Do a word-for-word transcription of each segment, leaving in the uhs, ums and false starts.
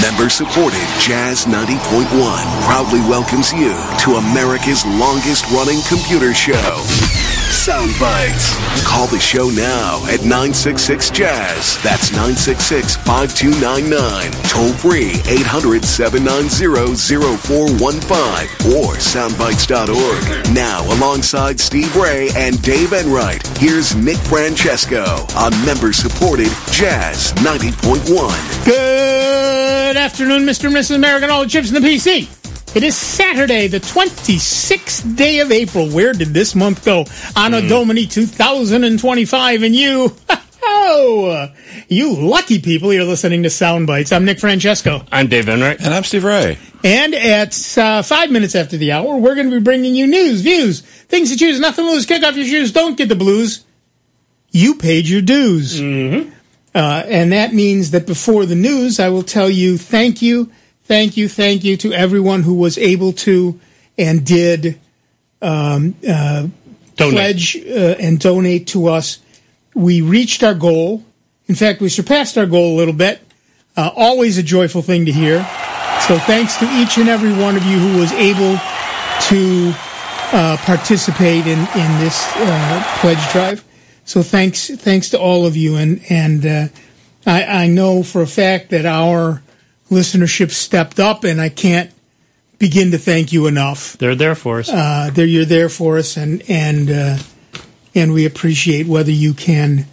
Member-supported Jazz ninety point one proudly welcomes you to America's longest-running computer show, Sound Bites. Call the show now at nine six six Jazz. That's nine six six, five two nine nine. Toll free eight hundred, seven nine zero, zero four one five or soundbites dot org. Now, alongside Steve Ray and Dave Enright, here's Nick Francesco on member-supported Jazz ninety point one. Good afternoon, Mister and Missus American, all the chips in the P C. It is Saturday, the twenty-sixth day of April. Where did this month go? Anno mm. Domini two thousand twenty-five, and you, oh, you lucky people, you're listening to Sound Bites. I'm Nick Francesco. I'm Dave Enright. And I'm Steve Ray. And at uh, five minutes after the hour, we're going to be bringing you news, views, things to choose, nothing to lose, kick off your shoes, don't get the blues. You paid your dues. Mm-hmm. Uh, and that means that before the news, I will tell you thank you, thank you, thank you to everyone who was able to and did um, uh, pledge uh, and donate to us. We reached our goal. In fact, we surpassed our goal a little bit. Uh, always a joyful thing to hear. So thanks to each and every one of you who was able to uh, participate in, in this uh, pledge drive. So thanks, thanks to all of you, and and uh, I, I know for a fact that our listenership stepped up, and I can't begin to thank you enough. They're there for us. Uh, they're you're there for us, and and uh, and we appreciate whether you can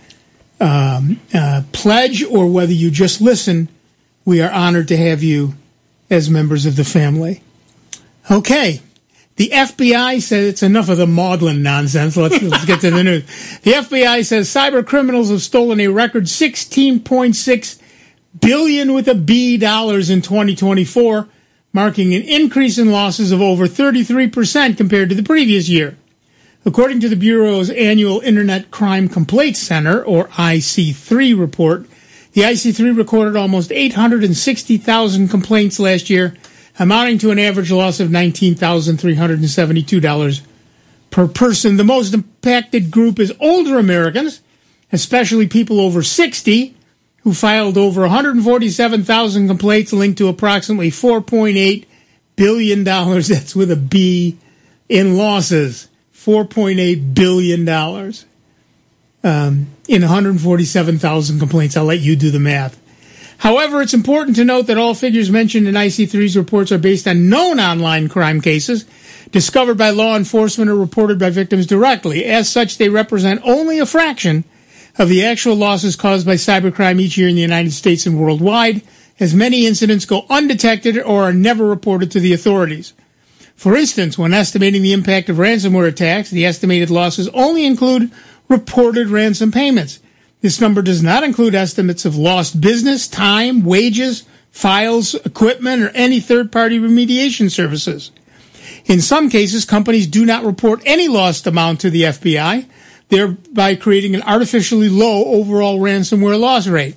um, uh, pledge or whether you just listen. We are honored to have you as members of the family. Okay. The F B I says it's enough of the maudlin nonsense. Let's, let's get to the news. The F B I says cyber criminals have stolen a record sixteen point six billion with a B dollars in twenty twenty-four, marking an increase in losses of over thirty-three percent compared to the previous year. According to the Bureau's annual Internet Crime Complaints Center, or I C three report, the I C three recorded almost eight hundred sixty thousand complaints last year, amounting to an average loss of nineteen thousand three hundred seventy-two dollars per person. The most impacted group is older Americans, especially people over sixty, who filed over one hundred forty-seven thousand complaints linked to approximately four point eight billion dollars. That's with a B in losses. four point eight billion dollars um, in one hundred forty-seven thousand complaints. I'll let you do the math. However, it's important to note that all figures mentioned in I C three's reports are based on known online crime cases discovered by law enforcement or reported by victims directly. As such, they represent only a fraction of the actual losses caused by cybercrime each year in the United States and worldwide, as many incidents go undetected or are never reported to the authorities. For instance, when estimating the impact of ransomware attacks, the estimated losses only include reported ransom payments. This number does not include estimates of lost business, time, wages, files, equipment, or any third-party remediation services. In some cases, companies do not report any lost amount to the F B I, thereby creating an artificially low overall ransomware loss rate.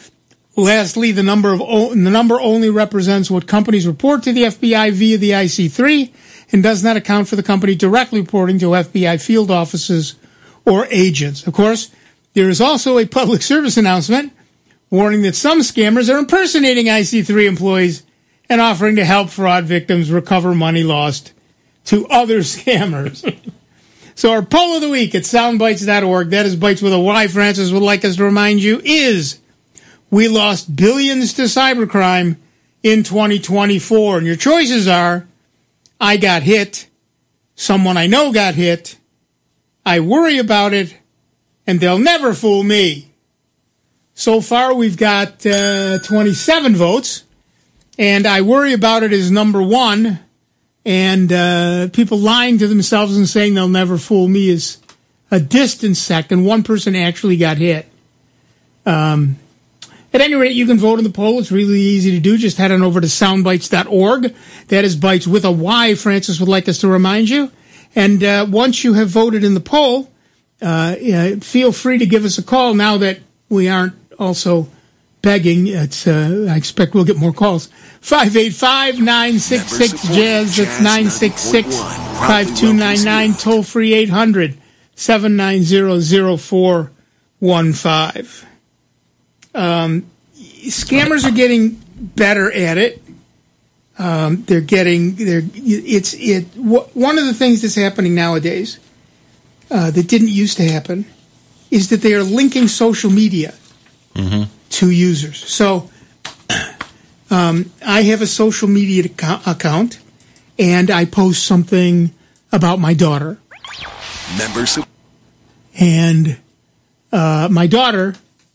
Lastly, the number of o- the number only represents what companies report to the F B I via the I C three and does not account for the company directly reporting to F B I field offices or agents. Of course, there is also a public service announcement warning that some scammers are impersonating I C three employees and offering to help fraud victims recover money lost to other scammers. So our poll of the week at soundbites dot org, that is Bites with a Y, Francis would like us to remind you, is we lost billions to cybercrime in twenty twenty-four. And your choices are, I got hit, someone I know got hit, I worry about it, and they'll never fool me. So far, we've got uh, twenty-seven votes, and I worry about it is number one, and uh, people lying to themselves and saying they'll never fool me is a distant second. One person actually got hit. Um, at any rate, you can vote in the poll. It's really easy to do. Just head on over to soundbites dot org. That is Bites with a Y, Francis would like us to remind you. And uh, once you have voted in the poll, Uh, yeah, feel free to give us a call now that we aren't also begging. It's, uh, I expect we'll get more calls. five eight five, nine six six, Jazz. That's nine six six, five two nine nine. Toll free eight hundred, seven nine zero, zero four one five. Um, scammers are getting better at it. Um, they're getting they're it's it. One of the things that's happening nowadays uh, that didn't used to happen is that they are linking social media mm-hmm. to users. So um, I have a social media ac- account, and I post something about my daughter. Members, and uh, my daughter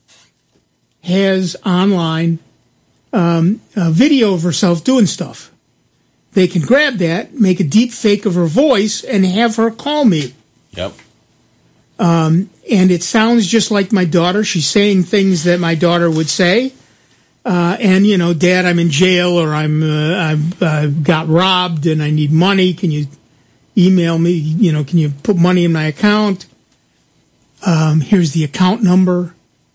has online um, a video of herself doing stuff. They can grab that, make a deep fake of her voice, and have her call me. Yep. Um, and it sounds just like my daughter. She's saying things that my daughter would say. Uh, and, you know, Dad, I'm in jail, or I'm uh, I've uh, got robbed and I need money. Can you email me? You know, can you put money in my account? Um, here's the account number.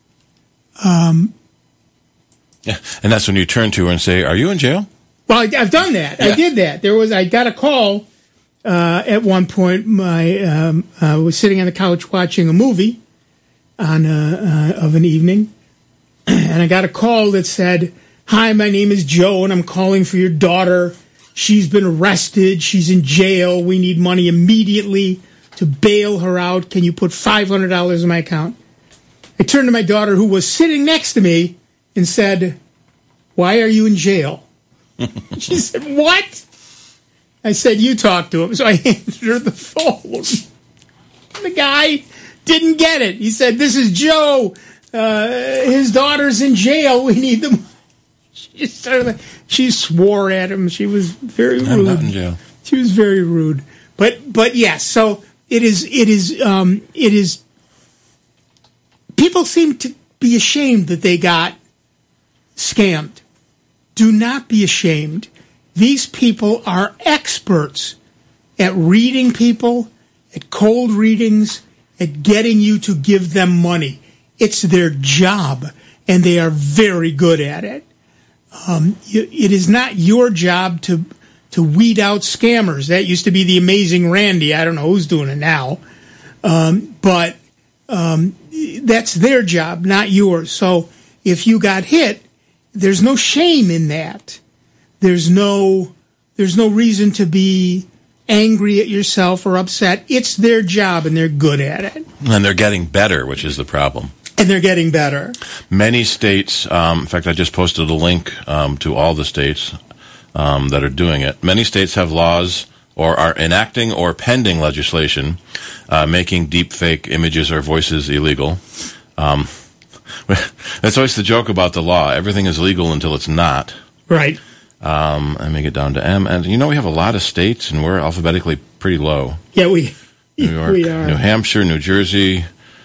Um, yeah, and that's when you turn to her and say, "Are you in jail?" Well, I, I've done that. Yeah. I did that. There was I got a call uh, at one point. My um, I was sitting on the couch watching a movie on uh, uh, of an evening, and I got a call that said, "Hi, my name is Joe, and I'm calling for your daughter. She's been arrested. She's in jail. We need money immediately to bail her out. Can you put five hundred dollars in my account?" I turned to my daughter, who was sitting next to me, and said, "Why are you in jail?" She said, "What?" I said, "You talk to him." So I handed her the phone. The guy didn't get it. He said, "This is Joe. Uh, his daughter's in jail. We need them." She started, she swore at him. She was very rude. I'm not in jail. She was very rude. But but yes, so it is it is um, it is. People seem to be ashamed that they got scammed. Do not be ashamed. These people are experts at reading people, at cold readings, at getting you to give them money. It's their job, and they are very good at it. Um, it is not your job to to weed out scammers. That used to be the Amazing Randy. I don't know who's doing it now. Um, but um, that's their job, not yours. So if you got hit, there's no shame in that. There's no there's no reason to be angry at yourself or upset. It's their job, and they're good at it. And they're getting better, which is the problem. And they're getting better. Many states, um, in fact, I just posted a link um, to all the states um, that are doing it. Many states have laws or are enacting or pending legislation uh, making deep fake images or voices illegal. Um, that's always the joke about the law. Everything is legal until it's not. Right. Um, let me get down to M. And, you know, we have a lot of states, and we're alphabetically pretty low. Yeah, we, New York, we are. New Hampshire, New Jersey.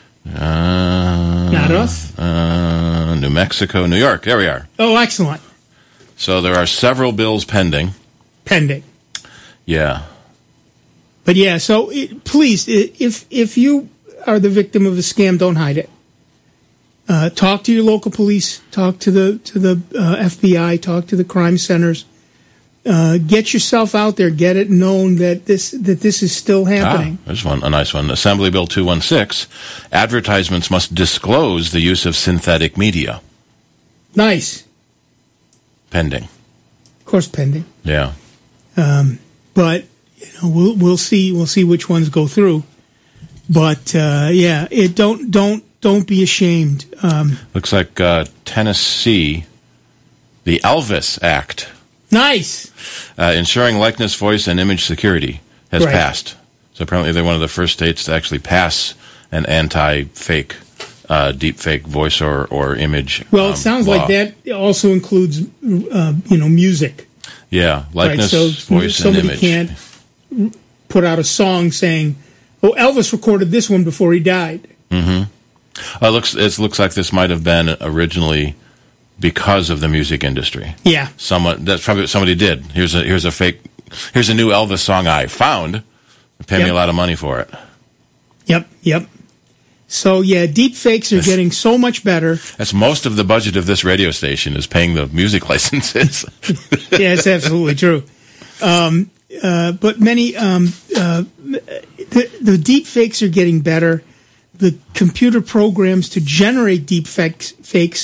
Uh, Not us. Uh, New Mexico, New York. There we are. Oh, excellent. So there are several bills pending. Pending. Yeah. But yeah, so it, please, if if you are the victim of a scam, don't hide it. Uh, talk to your local police. Talk to the to the uh, F B I. Talk to the crime centers. Uh, get yourself out there. Get it known that this that this is still happening. Ah, there's one, a nice one. Assembly Bill two one six. Advertisements must disclose the use of synthetic media. Nice. Pending. Of course, pending. Yeah. Um, but you know, we'll we'll see we'll see which ones go through. But uh, yeah, it don't don't don't be ashamed. Um, Looks like uh, Tennessee, the Elvis Act. Nice. Uh, ensuring likeness, voice, and image security has Right. passed. So apparently they're one of the first states to actually pass an anti-fake, uh, deep-fake voice or, or image Well, it um, sounds law. like that also includes uh, you know music. Yeah, likeness, Right, so voice, and somebody image. can't put out a song saying, "Oh, Elvis recorded this one before he died." Mm-hmm. Uh, it looks it looks like this might have been originally because of the music industry. Yeah. Someone that's probably what somebody did. Here's a here's a fake. Here's a new Elvis song I found. Pay Yep. me a lot of money for it. Yep. Yep. So yeah, deep fakes are That's- getting so much better. That's most of the budget of this radio station is paying the music licenses. Yeah, it's absolutely true. Um, uh, but many um, uh, the, the deep fakes are getting better. The computer programs to generate deep fakes, fakes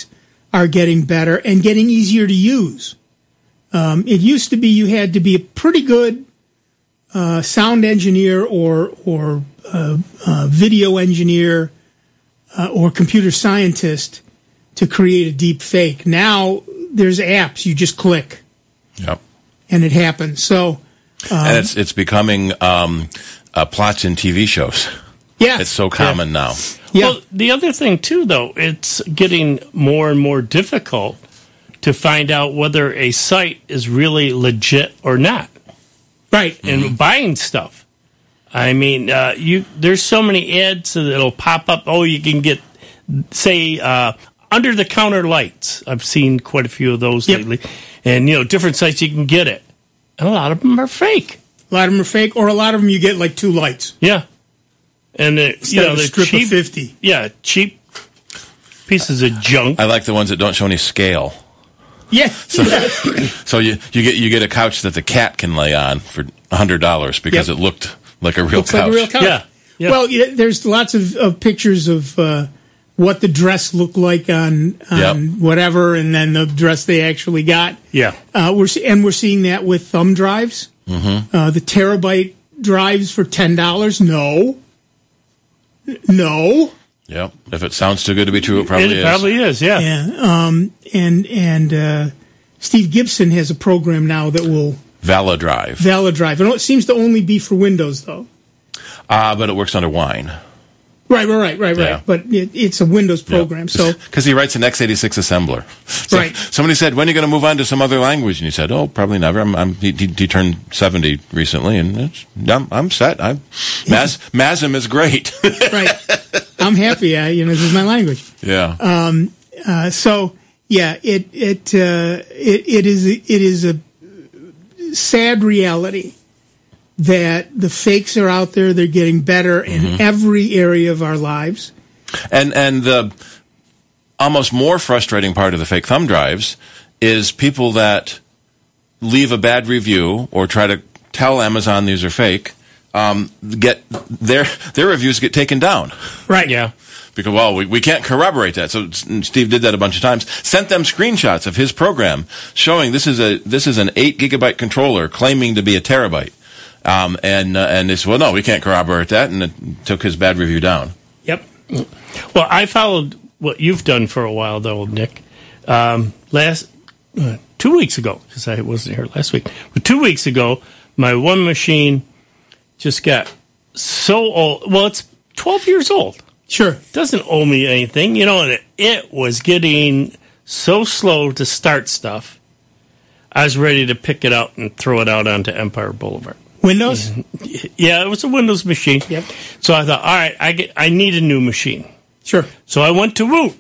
are getting better and getting easier to use. Um, it used to be you had to be a pretty good uh, sound engineer or or uh, uh, video engineer uh, or computer scientist to create a deep fake. Now there's apps. You just click. Yep. And it happens. So, um, and it's it's becoming um, uh, plots in T V shows. Yeah. It's so common yeah. now. Yeah. Well, the other thing, too, though, it's getting more and more difficult to find out whether a site is really legit or not. Right. And mm-hmm. buying stuff. I mean, uh, you there's so many ads that'll pop up. Oh, you can get, say, uh, under-the-counter lights. I've seen quite a few of those yep. lately. And, you know, different sites you can get it. And a lot of them are fake. A lot of them are fake, or a lot of them you get like two lights. Yeah. And, uh, you know, a they're strip cheap. Of fifty. Yeah, cheap pieces of junk. I like the ones that don't show any scale. Yeah. So, so you, you get you get a couch that the cat can lay on for a hundred dollars because yep. it looked like a real Looks couch. like a real couch. Yeah. yeah. Well, yeah, there's lots of, of pictures of uh, what the dress looked like on, on Yep. whatever, and then the dress they actually got. Yeah. Uh, we're se- and we're seeing that with thumb drives. Mm-hmm. Uh, the terabyte drives for ten dollars. No. No. Yep. If it sounds too good to be true, it probably it is. probably is, yeah. Yeah. Um, and and uh, Steve Gibson has a program now that will Validrive. Validrive. It seems to only be for Windows, though. Ah, uh, but it works under Wine. Right, right, right, right, Yeah. right. But it, it's a Windows program, yeah. so because he writes an x eighty-six assembler. So right. Somebody said, "When are you going to move on to some other language?" And he said, "Oh, probably never." I'm, I'm, he, he, he turned seventy recently, and it's, I'm, I'm set. I'm, Maz, Mazim is great. Right. I'm happy. I, you know, this is my language. Yeah. Um. Uh. So yeah. It. It. Uh. It. It is. It is a sad reality that the fakes are out there. They're getting better in mm-hmm. every area of our lives. And and the almost more frustrating part of the fake thumb drives is people that leave a bad review or try to tell Amazon these are fake. Um, get their their reviews get taken down. Right. Yeah. Because, well, we, we can't corroborate that. So Steve did that a bunch of times. Sent them screenshots of his program showing this is a this is an eight gigabyte controller claiming to be a terabyte. Um, and uh, and they said, well, no, we can't corroborate that, and it took his bad review down. Yep. Well, I followed what you've done for a while, though, Nick. Um, last uh, two weeks ago, because I wasn't here last week, but two weeks ago, my one machine just got so old. Well, it's twelve years old. Sure. Doesn't owe me anything, you know. And it, it was getting so slow to start stuff. I was ready to pick it up and throw it out onto Empire Boulevard. Windows? Yeah, it was a Windows machine. Yep. So I thought, all right, I get, I need a new machine. Sure. So I went to Woot.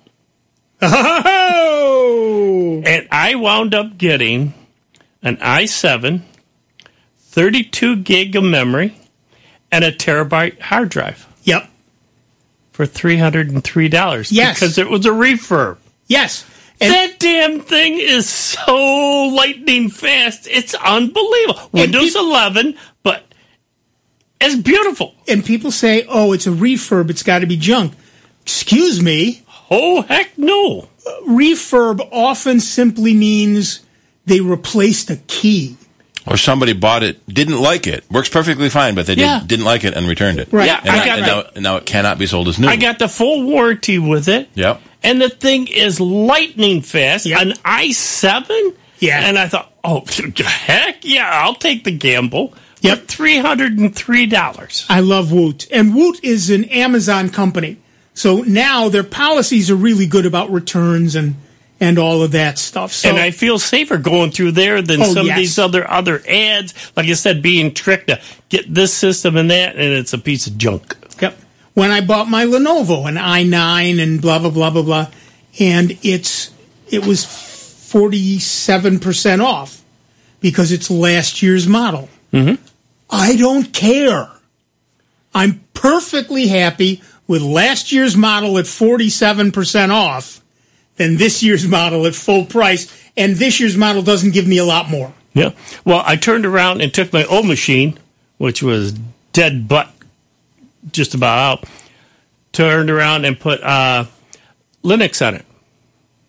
Oh! And I wound up getting an i seven, thirty-two gig of memory, and a terabyte hard drive Yep. for three hundred three dollars. Yes. Because it was a refurb. Yes. And that damn thing is so lightning fast. It's unbelievable. Windows peop- eleven, but it's beautiful. and people say, oh, it's a refurb, it's got to be junk. Excuse me. Oh, heck no. Refurb often simply means they replaced a key. Or somebody bought it, didn't like it, works perfectly fine, but they Yeah. did, didn't like it and returned it. Right. Yeah, And, I now, got and, now, and now it cannot be sold as new. I got the full warranty with it. Yep. And the thing is lightning fast. Yep. An i seven? Yeah. And I thought, oh, heck yeah, I'll take the gamble. Yep. For three hundred three dollars. I love Woot. And Woot is an Amazon company. So now their policies are really good about returns and, and all of that stuff. So And I feel safer going through there than Oh, some yes. of these other other ads. Like I said, being tricked to get this system and that, and it's a piece of junk. Yep. When I bought my Lenovo, an i nine and blah, blah, blah, blah, blah, and it's it was forty-seven percent off because it's last year's model. Mm-hmm. I don't care. I'm perfectly happy with last year's model at forty-seven percent off than this year's model at full price, and this year's model doesn't give me a lot more. Yeah. Well, I turned around and took my old machine, which was dead butt just about out, turned around and put uh, Linux on it.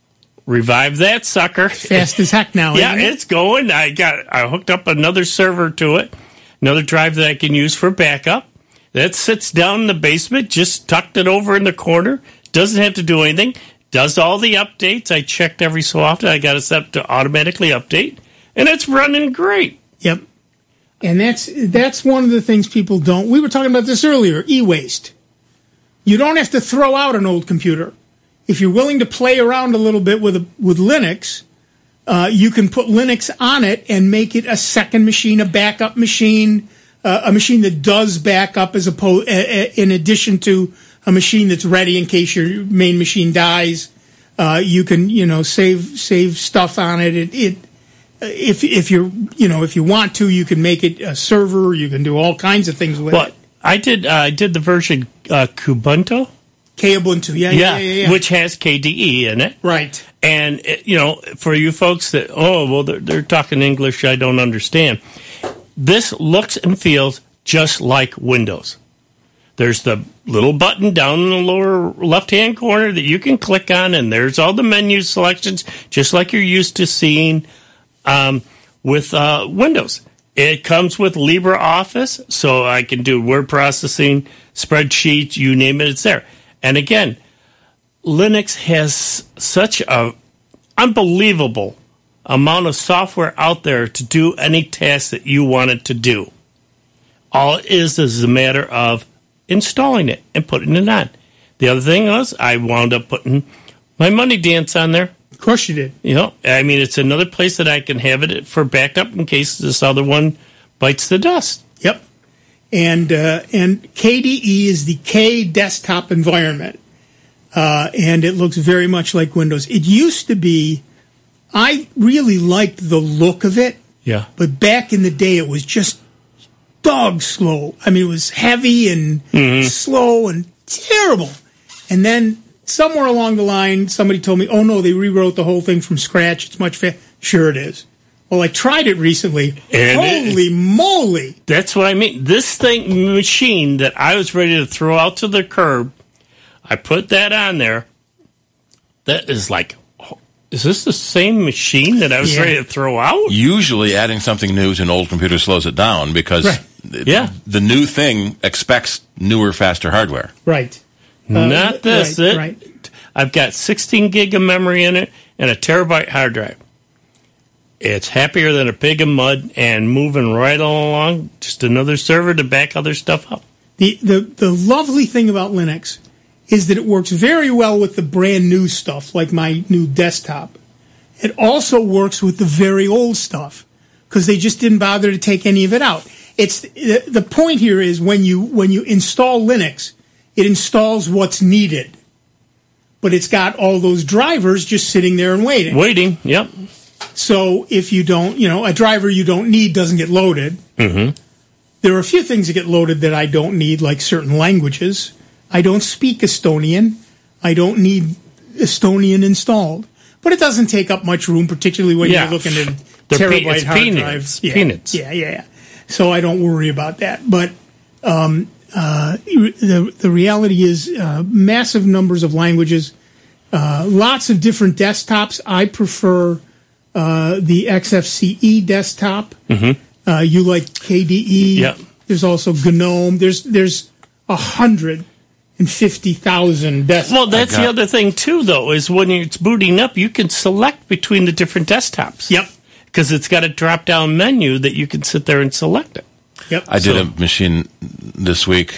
revive that sucker. Fast as heck now. Yeah, isn't it? it's going. I got I hooked up another server to it, another drive that I can use for backup. That sits down in the basement, just tucked it over in the corner. Doesn't have to do anything. Does all the updates. I checked every so often. I got it set up to automatically update, and it's running great. Yep. And that's that's one of the things people don't. We were talking about this earlier. E-waste. You don't have to throw out an old computer. If you're willing to play around a little bit with a, with Linux, uh, you can put Linux on it and make it a second machine, a backup machine, uh, a machine that does backup as opposed, uh, in addition to a machine that's ready in case your main machine dies. Uh, you can, you know, save save stuff on it. It, it if if you're, you know, if you want to, you can make it a server. You can do all kinds of things with well, it. I did. Uh, I did the version uh, Kubuntu. Kubuntu, yeah, yeah, yeah, yeah, yeah. Which has K D E in it. Right. And, it, you know, for you folks that, oh, well, they're, they're talking English, I don't understand. This looks and feels just like Windows. There's the little button down in the lower left-hand corner that you can click on, and there's all the menu selections, just like you're used to seeing um, with uh, Windows. It comes with LibreOffice, so I can do word processing, spreadsheets, you name it, it's there. And again, Linux has such a unbelievable amount of software out there to do any task that you want it to do. All it is is a matter of installing it and putting it on. The other thing was I wound up putting my Money Dance on there. Of course you did. You know, I mean, it's another place that I can have it for backup in case this other one bites the dust. Yep. And uh, and K D E is the K desktop environment, uh, and it looks very much like Windows. It used to be, I really liked the look of it, Yeah. but back in the day it was just dog slow. I mean, it was heavy and Mm-hmm. slow and terrible. And then somewhere along the line, somebody told me, oh no, they rewrote the whole thing from scratch. It's much faster. Sure it is. Well, I tried it recently. And Holy it, moly. That's what I mean. This thing, machine that I was ready to throw out to the curb, I put that on there. That is like, is this the same machine that I was Yeah. ready to throw out? Usually adding something new to an old computer slows it down because Right. the, Yeah. the new thing expects newer, faster hardware. Right. Uh, Not this. Right, it, right. I've got sixteen gig of memory in it and a terabyte hard drive. It's happier than a pig in mud and moving right along. Just another server to back other stuff up. The, the the lovely thing about Linux is that it works very well with the brand new stuff, like my new desktop. It also works with the very old stuff because they just didn't bother to take any of it out. It's the, the point here is when you when you install Linux, it installs what's needed, but it's got all those drivers just sitting there and waiting. Waiting, yep. So if you don't, you know, a driver you don't need doesn't get loaded. Mm-hmm. There are a few things that get loaded that I don't need, like certain languages. I don't speak Estonian. I don't need Estonian installed. But it doesn't take up much room, particularly when Yeah. you're looking at They're pe- terabyte it's hard peanuts. drives. Yeah, Peanuts. Yeah, yeah, yeah. So I don't worry about that. But um, uh, the the reality is uh, massive numbers of languages, uh, lots of different desktops. I prefer uh, the X F C E desktop. Mm-hmm. Uh, you like K D E. Yep. There's also GNOME. There's there's a hundred and fifty thousand desktops. Well, that's got- the other thing, too, though, is when it's booting up, you can select between the different desktops. Yep. Because it's got a drop-down menu that you can sit there and select it. Yep. I did So- a machine this week,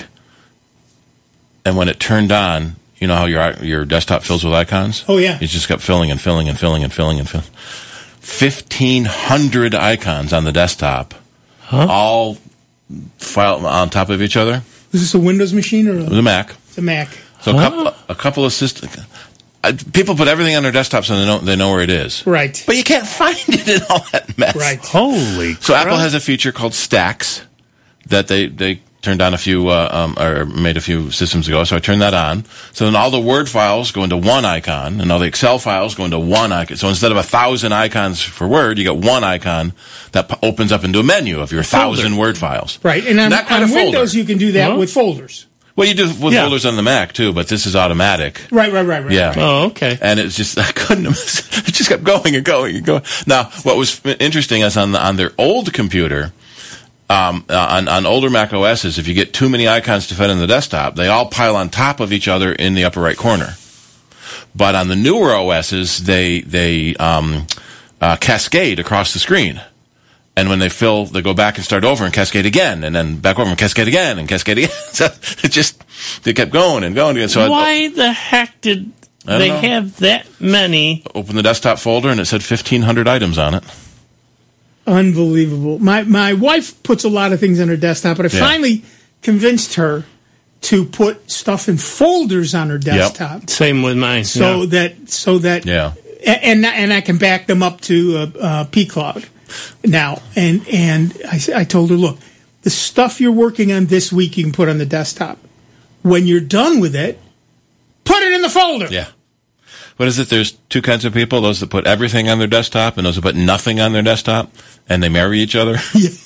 and when it turned on, you know how your your desktop fills with icons? Oh, yeah. It just kept filling and filling and filling and filling and filling. fifteen hundred icons on the desktop, all file on top of each other. Was this a Windows machine or It a, was a Mac. a Mac? So a, couple, a couple of systems. People put everything on their desktops and they know, they know where it is. Right. But you can't find it in all that mess. Right. Holy So crap. Apple has a feature called Stacks that they, they turned on a few, uh, um, or made a few systems ago. So I turned that on. So then all the Word files go into one icon, and all the Excel files go into one icon. So instead of a thousand icons for Word, you get one icon that p- opens up into a menu of your thousand Word files. Right. And on, That kind on of folder. Windows, you can do that Huh? with folders. Well, you do with Yeah. folders on the Mac too, but this is automatic. Right, right, right, right. Yeah. right. Oh, okay. And it's just, I couldn't, it just kept going and going and going. Now, what was interesting is on the, on their old computer, um, uh, on, on older Mac O S's, if you get too many icons to fit in the desktop, they all pile on top of each other in the upper right corner. But on the newer O S's, they, they, um, uh, cascade across the screen. And when they fill, they go back and start over and cascade again, and then back over and cascade again, and cascade again. So it just, they kept going and going again. So Why I, the heck did I they know. have that many? Open the desktop folder, and it said fifteen hundred items on it. Unbelievable. My my wife puts a lot of things on her desktop, but I Yeah. finally convinced her to put stuff in folders on her desktop, Same with mine. so yeah. that so that Yeah. and and I can back them up to uh, uh, P Cloud now. And and I s- I told her, look, the stuff you're working on this week you can put on the desktop. When you're done with it, put it in the folder. Yeah. What is it? There's two kinds of people: those that put everything on their desktop, and those that put nothing on their desktop, and they marry each other.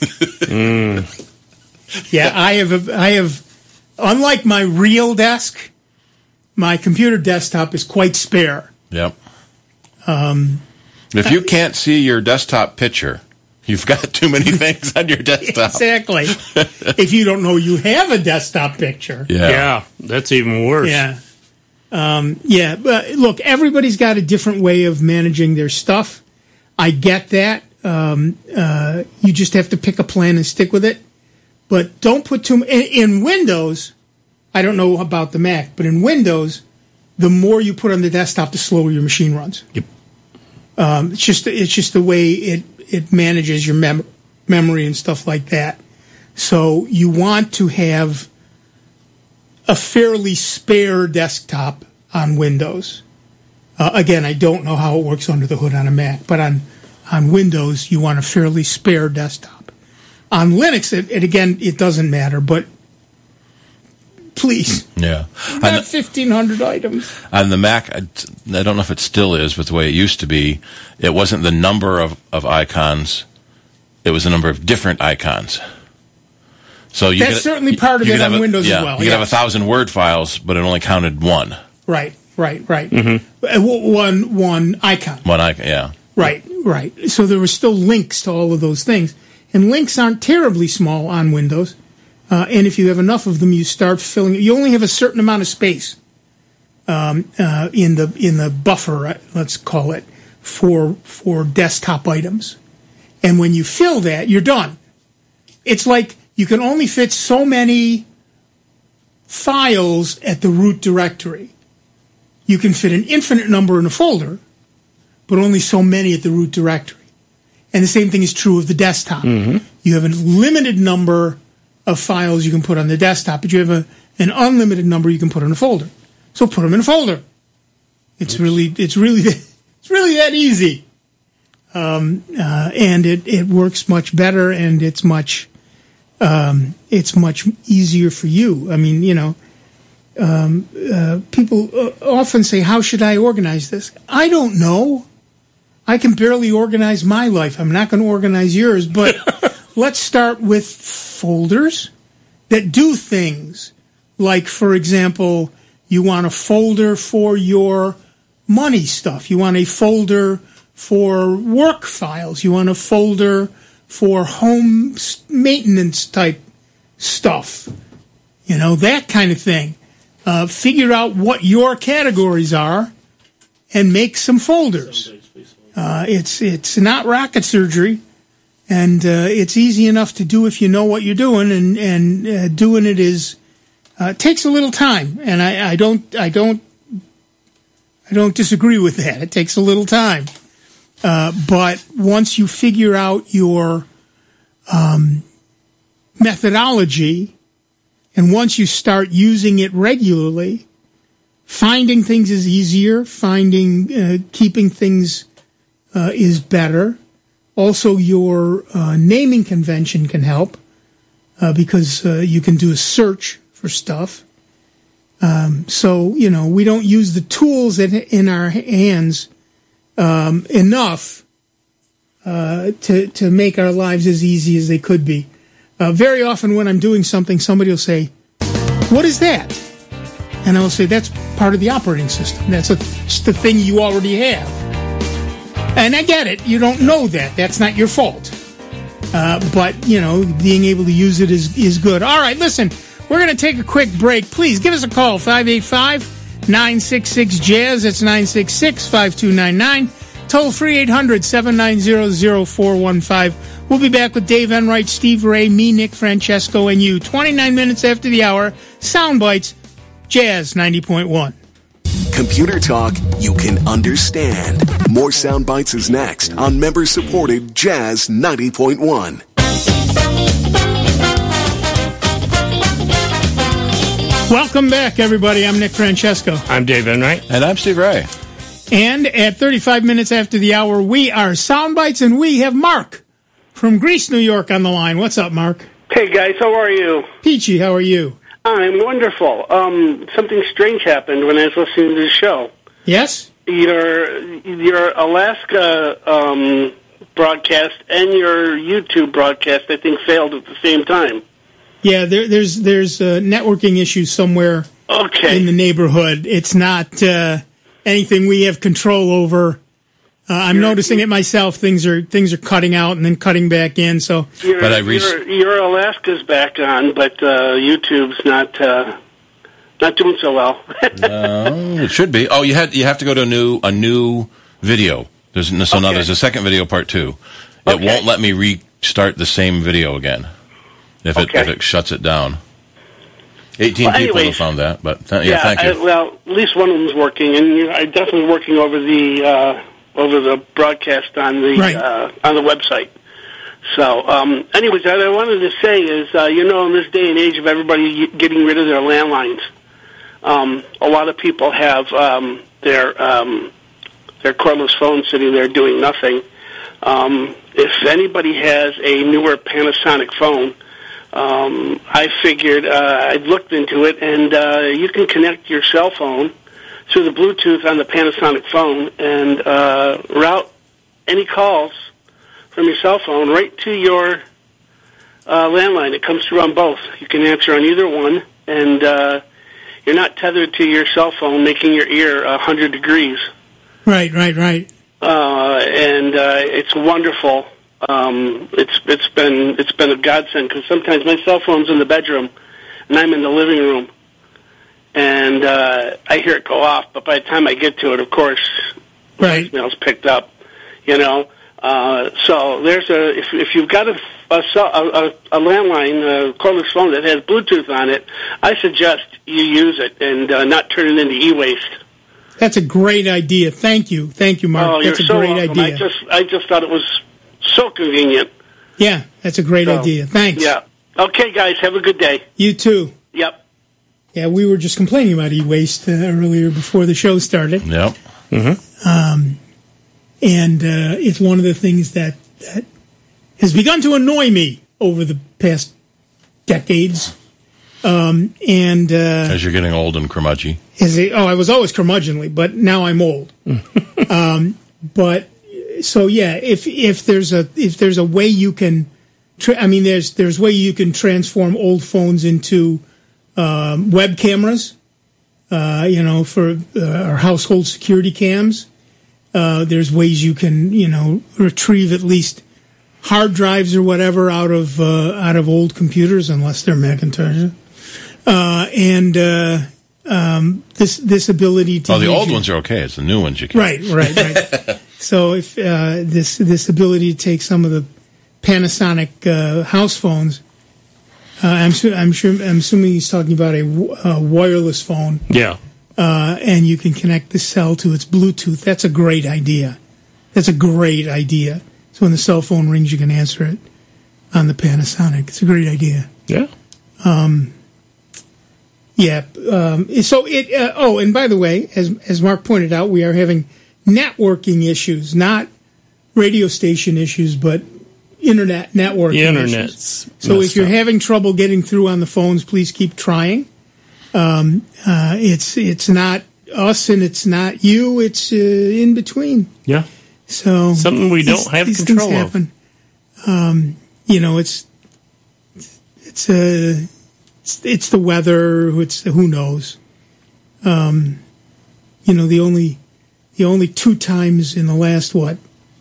Yeah, I have a, I have, unlike my real desk, my computer desktop is quite spare. Yep. Um, if you can't see your desktop picture, you've got too many things on your desktop. Exactly. If you don't know you have a desktop picture. Yeah. yeah, that's even worse. Yeah. Um, yeah, but look, everybody's got a different way of managing their stuff. I get that. Um, uh, you just have to pick a plan and stick with it. But don't put too in, in Windows. I don't know about the Mac, but in Windows, the more you put on the desktop, the slower your machine runs. Yep. Um, it's just it's just the way it it manages your mem- memory and stuff like that. So you want to have a fairly spare desktop on Windows. Uh, again, I don't know how it works under the hood on a Mac, but on on Windows, you want a fairly spare desktop. On Linux, it, it again, it doesn't matter, but please, Yeah. not On, fifteen hundred items. on the Mac, I, I don't know if it still is, but the way it used to be, it wasn't the number of, of icons; it was the number of different icons. So you That's could, certainly part of you it could on have a- Windows as yeah, well, You could have a yes. thousand word files, but it only counted one. Right, right, right. Mm-hmm. One, one icon. One icon, yeah. Right, right. So there were still links to all of those things. And links aren't terribly small on Windows. Uh, and if you have enough of them, you start filling it. You only have a certain amount of space um, uh, in the in the buffer, uh, let's call it, for for desktop items. And when you fill that, you're done. It's like you can only fit so many files at the root directory. You can fit an infinite number in a folder, but only so many at the root directory. And the same thing is true of the desktop. Mm-hmm. You have a limited number of files you can put on the desktop, but you have a, an unlimited number you can put in a folder. So put them in a folder. It's Oops. really, it's really, it's really that easy. Um, uh, and it, it works much better, and it's much, um, it's much easier for you. I mean, you know, um, uh, people uh, often say, "How should I organize this?" I don't know. I can barely organize my life. I'm not going to organize yours, but let's start with folders that do things. Like, for example, you want a folder for your money stuff. You want a folder for work files. You want a folder for home maintenance type stuff. You know, that kind of thing. Uh, figure out what your categories are and make some folders. Uh, it's it's not rocket surgery, and uh, it's easy enough to do if you know what you're doing, and and uh, doing it is uh, takes a little time, and I, I don't I don't I don't disagree with that. It takes a little time, uh, but once you figure out your um, methodology, and once you start using it regularly, finding things is easier. Finding uh, keeping things Uh, is better. Also, your uh, naming convention can help uh, because uh, you can do a search for stuff. Um, so, you know, we don't use the tools in, in our hands um, enough uh, to, to make our lives as easy as they could be. Uh, very often when I'm doing something, somebody will say, what is that? And I will say, that's part of the operating system. That's a, it's the thing you already have. And I get it. You don't know that. That's not your fault. Uh, but, you know, being able to use it is, is good. All right, listen, we're going to take a quick break. Please give us a call, five eight five, nine six six, jazz. That's nine six six, five two nine nine. Toll free, eight hundred, seven nine zero, zero four one five. We'll be back with Dave Enright, Steve Ray, me, Nick Francesco, and you. twenty-nine minutes after the hour, Sound Bites, Jazz ninety point one. Computer talk you can understand. More Sound Bites is next on member-supported Jazz ninety point one. Welcome back, everybody. I'm Nick Francesco. I'm Dave Enright. And I'm Steve Ray. And at thirty-five minutes after the hour, we are Sound Bites, and we have Mark from Greece, New York on the line. What's up, Mark? Hey, guys. How are you? Peachy, how are you? I'm wonderful. Um, something strange happened when I was listening to the show. Yes? Your your Alaska um, broadcast and your YouTube broadcast, I think, failed at the same time. Yeah, there, there's there's uh, networking issues somewhere okay. in the neighborhood. It's not uh, anything we have control over. Uh, I'm you're, noticing it myself. Things are things are cutting out and then cutting back in. So, your, but I re- your, your Alaska's back on, but uh, YouTube's not uh, not doing so well. No, it should be. Oh, you had you have to go to a new a new video. There's so okay. now there's a second video, part two. It okay. won't let me restart the same video again if it okay. if it shuts it down. Eighteen well, people anyways, have found that, but th- yeah, yeah, thank you. I, well, at least one of them's working, and you're I'm definitely working over the uh, over the broadcast on the right. uh, on the website. So, um, anyways, what I wanted to say is, uh, you know, in this day and age of everybody getting rid of their landlines, um, a lot of people have um, their um, their cordless phone sitting there doing nothing. Um, if anybody has a newer Panasonic phone, um, I figured uh, I'd looked into it, and uh, you can connect your cell phone through the Bluetooth on the Panasonic phone and uh, route any calls from your cell phone right to your uh, landline. It comes through on both. You can answer on either one, and uh, you're not tethered to your cell phone, making your ear one hundred degrees. Right, right, right. Uh, and uh, it's wonderful. Um, it's it's been it's been a godsend because sometimes my cell phone's in the bedroom and I'm in the living room, and uh, I hear it go off. But by the time I get to it, of course, right, voicemail's picked up. You know, uh, so there's a if if you've got a a, a, a landline, a cordless phone that has Bluetooth on it, I suggest you use it and uh, not turn it into e-waste. That's a great idea. Thank you, thank you, Mark. Oh, that's you're a so great welcome. idea. I just I just thought it was so convenient. Yeah, that's a great so, idea. Thanks. Yeah. Okay, guys, have a good day. You too. Yep. Yeah, we were just complaining about e-waste uh, earlier before the show started. Yep. Mm-hmm. Um, and uh, it's one of the things that, that has begun to annoy me over the past decades. Um, and uh, as you're getting old and curmudgeon. Is it, oh, I was always curmudgeonly, but now I'm old. um, but so yeah, if if there's a if there's a way you can, tra- I mean, there's there's way you can transform old phones into um, web cameras, uh, you know, for uh, our household security cams. Uh, there's ways you can, you know, retrieve at least hard drives or whatever out of uh, out of old computers, unless they're Macintosh. Uh, and uh, um, this this ability to oh, the old your, ones are okay. It's the new ones you can't. Right, right, right. So if uh, this this ability to take some of the Panasonic uh, house phones, uh, I'm su- I'm sure I'm assuming he's talking about a, w- a wireless phone. Yeah. Uh, and you can connect the cell to its Bluetooth. That's a great idea. That's a great idea. So when the cell phone rings, you can answer it on the Panasonic. It's a great idea. Yeah. Um, yeah. Um, so it. Uh, oh, and by the way, as as Mark pointed out, we are having networking issues, not radio station issues, but internet networking the internet's issues. So if you're up. having trouble getting through on the phones, please keep trying. Um, uh, it's it's not us and it's not you. It's uh, in between. Yeah. So something we don't these, have these control things happen. of. Um, you know, it's it's uh, it's, it's the weather. It's the, who knows. Um, you know, the only the only two times in the last what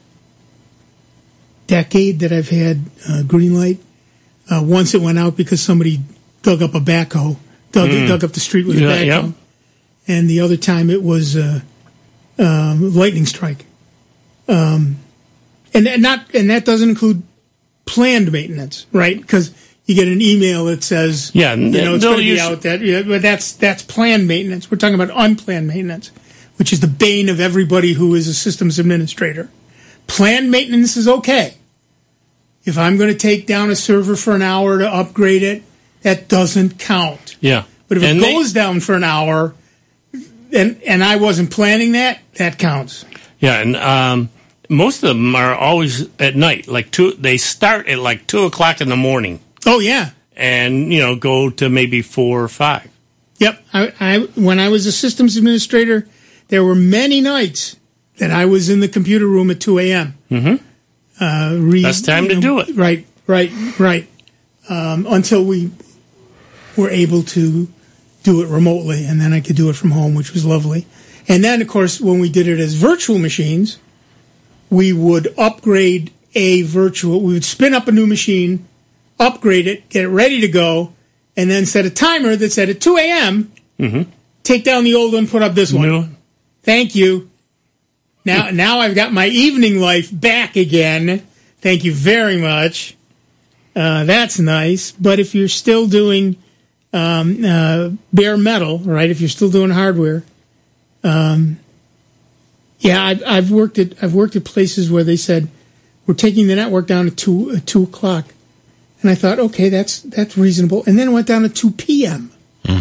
decade that I've had uh, green light. Uh, once it went out because somebody dug up a backhoe, dug mm. dug up the street with yeah, a backhoe, yeah. and the other time it was uh, um, lightning strike. Um, and, and not and that doesn't include planned maintenance, right? Because you get an email that says, yeah, you know, it's no, going to be out that, yeah, but that's that's planned maintenance. We're talking about unplanned maintenance, which is the bane of everybody who is a systems administrator. Planned maintenance is okay. If I'm going to take down a server for an hour to upgrade it, that doesn't count. Yeah. But if and it they, goes down for an hour, and and I wasn't planning that, that counts. Yeah, and um, most of them are always at night. Like two, they start at like two o'clock in the morning. Oh yeah, and you know go to maybe four or five. Yep. I, I when I was a systems administrator, there were many nights that I was in the computer room at two a.m. Mm-hmm. Uh, read, That's time you to know, do it. Right, right, right. Um, until we were able to do it remotely, and then I could do it from home, which was lovely. And then, of course, when we did it as virtual machines, we would upgrade a virtual, we would spin up a new machine, upgrade it, get it ready to go, and then set a timer that said at two a.m., mm-hmm. take down the old one, put up this one. No. Thank you. Now, now I've got my evening life back again. Thank you very much. Uh, that's nice. But if you're still doing um, uh, bare metal, right? If you're still doing hardware, um, yeah, I've, I've worked at I've worked at places where they said we're taking the network down to two uh, two o'clock, and I thought, okay, that's that's reasonable. And then it went down to two p.m.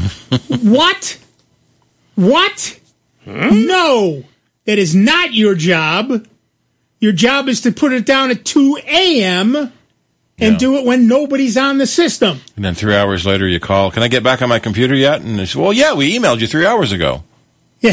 What? What? Hmm? No. That is not your job. Your job is to put it down at two a.m. and yeah. do it when nobody's on the system. And then three hours later you call, can I get back on my computer yet? And they say, well, yeah, we emailed you three hours ago. Yeah.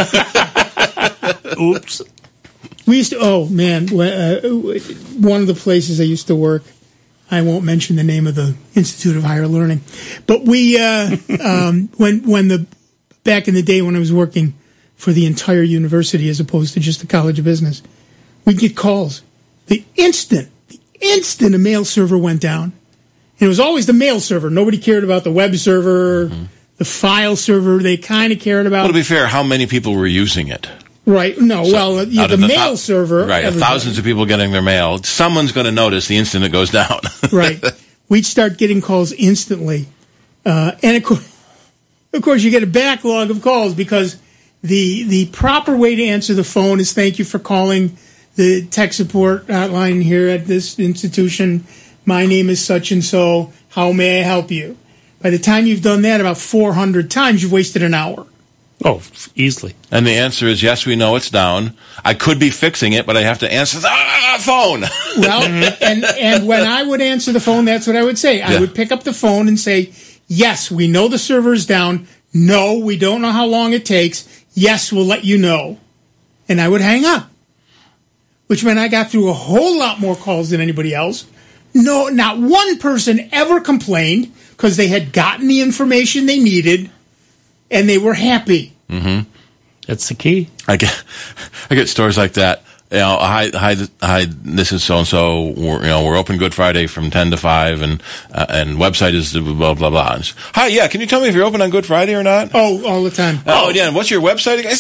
Oops. We used to, oh, man, uh, one of the places I used to work, I won't mention the name of the Institute of Higher Learning, but we, uh, um, when, when the, back in the day when I was working for the entire university as opposed to just the College of Business, we'd get calls. The instant, the instant a mail server went down, and it was always the mail server. Nobody cared about the web server, mm-hmm. the file server. They kind of cared about. Well, to be fair, how many people were using it? Right. No, so, well, yeah, the, the mail th- server. Right, everybody. Thousands of people getting their mail. Someone's going to notice the instant it goes down. Right. We'd start getting calls instantly. Uh, and, of course, of course, you get a backlog of calls because the the proper way to answer the phone is thank you for calling the tech support hotline here at this institution. My name is such and so. How may I help you? By the time you've done that about four hundred times, you've wasted an hour. Oh, easily. And the answer is, yes, we know it's down. I could be fixing it, but I have to answer the ah, phone. Well, and, and when I would answer the phone, that's what I would say. I yeah. would pick up the phone and say, yes, we know the server's down. No, we don't know how long it takes. Yes, we'll let you know. And I would hang up, which meant I got through a whole lot more calls than anybody else. No, not one person ever complained because they had gotten the information they needed and they were happy. Mm-hmm. That's the key. I get, I get stories like that. You know, hi, hi, hi. This is so and so. We're, you know, we're open Good Friday from ten to five, and uh, and website is blah blah blah. And, hi, yeah. Can you tell me if you're open on Good Friday or not? Oh, all the time. Oh, oh yeah. And what's your website again?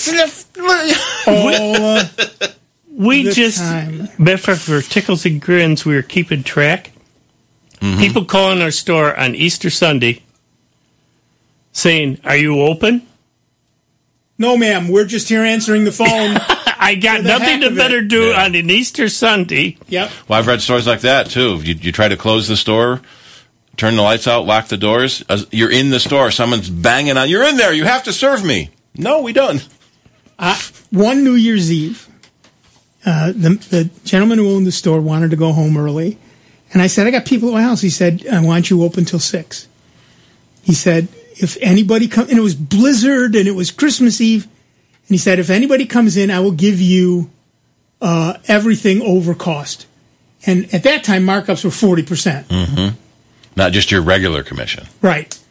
all uh, we the just, time. for, for Tickles and Grins, we were keeping track. Mm-hmm. People calling our store on Easter Sunday, saying, "Are you open?" No, ma'am. We're just here answering the phone. I got nothing to better do yeah. on an Easter Sunday. Yep. Well, I've read stories like that, too. You, you try to close the store, turn the lights out, lock the doors. You're in the store. Someone's banging on. You're in there. You have to serve me. No, we don't. Uh, one New Year's Eve, uh, the, the gentleman who owned the store wanted to go home early. And I said, I got people at my house. He said, I want you open till six. He said, if anybody comes, and it was blizzard and it was Christmas Eve. And he said, if anybody comes in, I will give you uh, everything over cost. And at that time, markups were forty percent. Mm-hmm. Not just your regular commission. Right.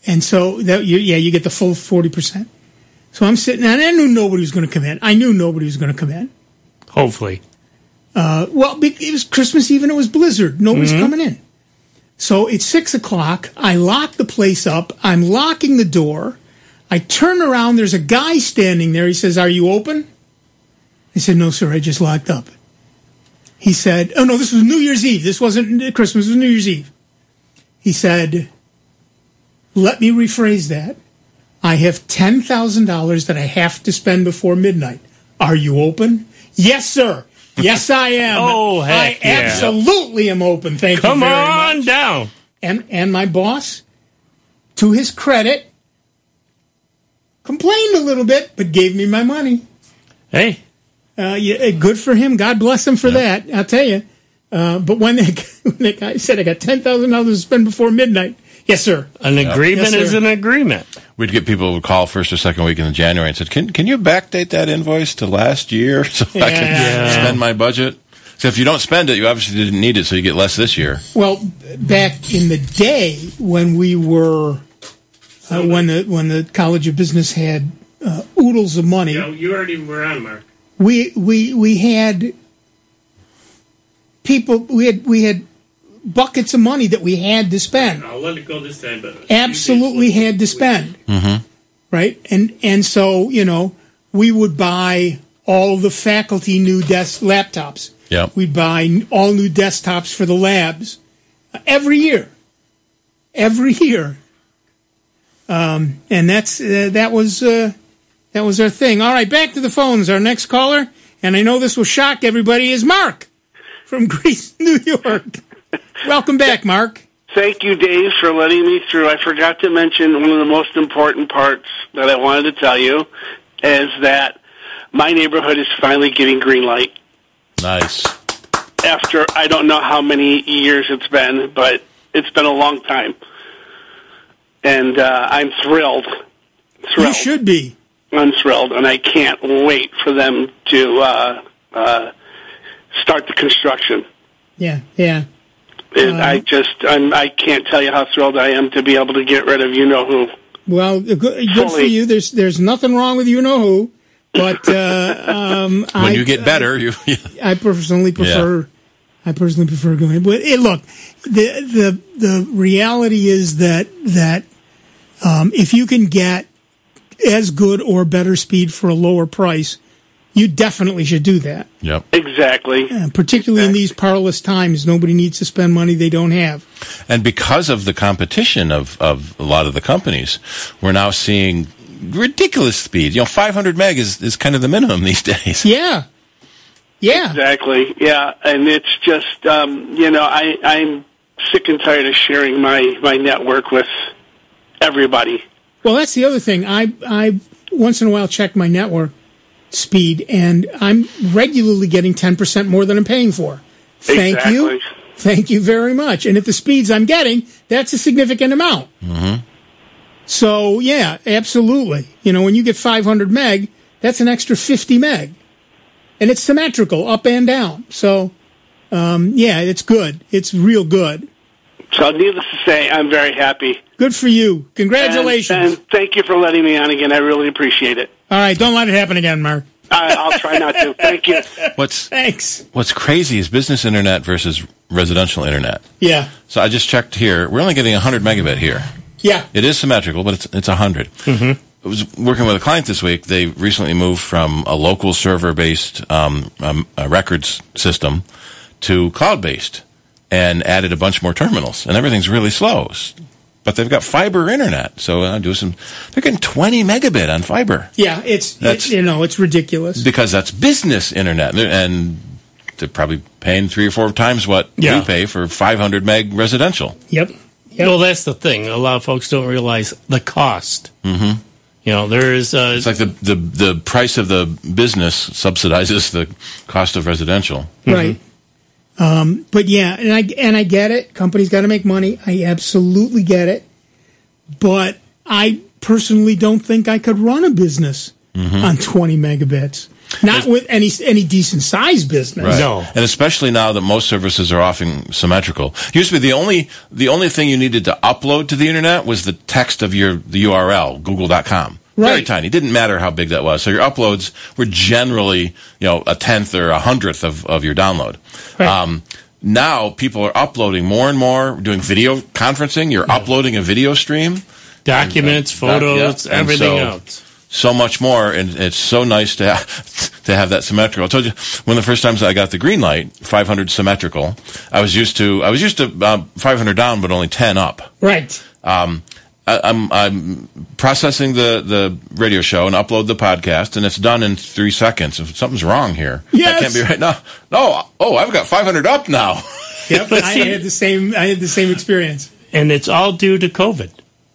and so that you, yeah, you get the full forty percent. So I'm sitting, and I knew nobody was going to come in. I knew nobody was going to come in. Hopefully. Uh, well, it was Christmas Eve and it was blizzard. Nobody's mm-hmm. coming in. So it's six o'clock. I lock the place up. I'm locking the door. I turn around. There's a guy standing there. He says, "Are you open?" I said, "No, sir. I just locked up." He said, "Oh, no, this was New Year's Eve. This wasn't Christmas. It was New Year's Eve." He said, "Let me rephrase that. I have ten thousand dollars that I have to spend before midnight. Are you open?" "Yes, sir. Yes, I am." Oh, heck I yeah. absolutely am open. Thank Come you very much. Come on down. And, and my boss, to his credit, complained a little bit, but gave me my money. Hey. Uh, yeah, good for him. God bless him for yeah. that. I'll tell you. Uh, but when that, when that guy said, "I got ten thousand dollars to spend before midnight," yes, sir. An agreement yes, is an agreement. We'd get people who would call first or second week in January and said, "Can can you backdate that invoice to last year so yeah. I can yeah. spend my budget?" So if you don't spend it, you obviously didn't need it, so you get less this year. Well, back in the day when we were, uh, when the when the College of Business had uh, oodles of money. Yeah, you already were on, Mark. We we we had people. We had we had buckets of money that we had to spend. I'll let it go this time, but absolutely had to spend. Mm-hmm. Right, and and so you know we would buy all the faculty new desk laptops. Yeah, we'd buy all new desktops for the labs uh, every year, every year. Um, and that's uh, that was. Uh, That was our thing. All right, back to the phones. Our next caller, and I know this will shock everybody, is Mark from Greece, New York. Welcome back, Mark. Thank you, Dave, for letting me through. I forgot to mention one of the most important parts that I wanted to tell you is that my neighborhood is finally getting green light. Nice. After I don't know how many years it's been, but it's been a long time. And uh, I'm thrilled. Thrilled. You should be. I'm thrilled, and I can't wait for them to uh, uh, start the construction. Yeah, yeah. It, uh, I just, I'm, I can't tell you how thrilled I am to be able to get rid of you know who. Well, good, good for you. There's, there's nothing wrong with you know who, but uh, um, when I, you get better, you. I personally prefer. Yeah. I personally prefer going. But it, look, the the the reality is that that um, if you can get as good or better speed for a lower price, you definitely should do that. Yep. Exactly. Uh, particularly exactly. in these parlous times, nobody needs to spend money they don't have. And because of the competition of, of a lot of the companies, we're now seeing ridiculous speed. You know, five hundred meg is, is kind of the minimum these days. Yeah. Yeah. Exactly. Yeah. And it's just, um, you know, I, I'm sick and tired of sharing my, my network with everybody. Well, that's the other thing. I I once in a while check my network speed, and I'm regularly getting ten percent more than I'm paying for. Thank exactly. you. Thank you very much. And at the speeds I'm getting, that's a significant amount. Mm-hmm. So, yeah, absolutely. You know, when you get five hundred meg, that's an extra fifty meg. And it's symmetrical, up and down. So, um, yeah, it's good. It's real good. So, needless to say, I'm very happy. Good for you. Congratulations. And, and thank you for letting me on again. I really appreciate it. All right, don't let it happen again, Mark. I, I'll try not to. Thank you. What's Thanks. What's crazy is business internet versus residential internet. Yeah. So I just checked here. We're only getting one hundred megabit here. Yeah. It is symmetrical, but it's it's one hundred. Mm-hmm. I was working with a client this week. They recently moved from a local server-based um, um, a records system to cloud-based and added a bunch more terminals, and everything's really slow. But they've got fiber internet, so I do some. They're getting twenty megabit on fiber. Yeah, it's that's, it, you know it's ridiculous because that's business internet, and they're probably paying three or four times what yeah. we pay for five hundred meg residential. Yep. yep. Well, that's the thing. A lot of folks don't realize the cost. Mm-hmm. You know, there is. Uh, it's like the, the the price of the business subsidizes the cost of residential. Right. Mm-hmm. Um, but yeah, and I and I get it. Companies got to make money. I absolutely get it. But I personally don't think I could run a business mm-hmm. on twenty megabits. Not with any any decent size business. Right. No. And especially now that most services are offering symmetrical. Used to be the only the only thing you needed to upload to the internet was the text of your the U R L, google dot com. Right. Very tiny. Didn't matter how big that was. So your uploads were generally, you know, a tenth or a hundredth of, of your download. Right. Um, now people are uploading more and more, doing video conferencing. You're yeah. uploading a video stream. Documents, and, uh, photos, doc, yeah. everything so, else. So much more, and it's so nice to have, to have that symmetrical. I told you one of the first times I got the green light, five hundred symmetrical. I was used to I was used to uh, five hundred down, but only ten up. Right. Um, I, I'm I'm processing the, the radio show and upload the podcast, and it's done in three seconds. If something's wrong here, yes. that can't be right now. No, oh, I've got five hundred up now. Yep, I had the same. I had the same experience, and it's all due to COVID.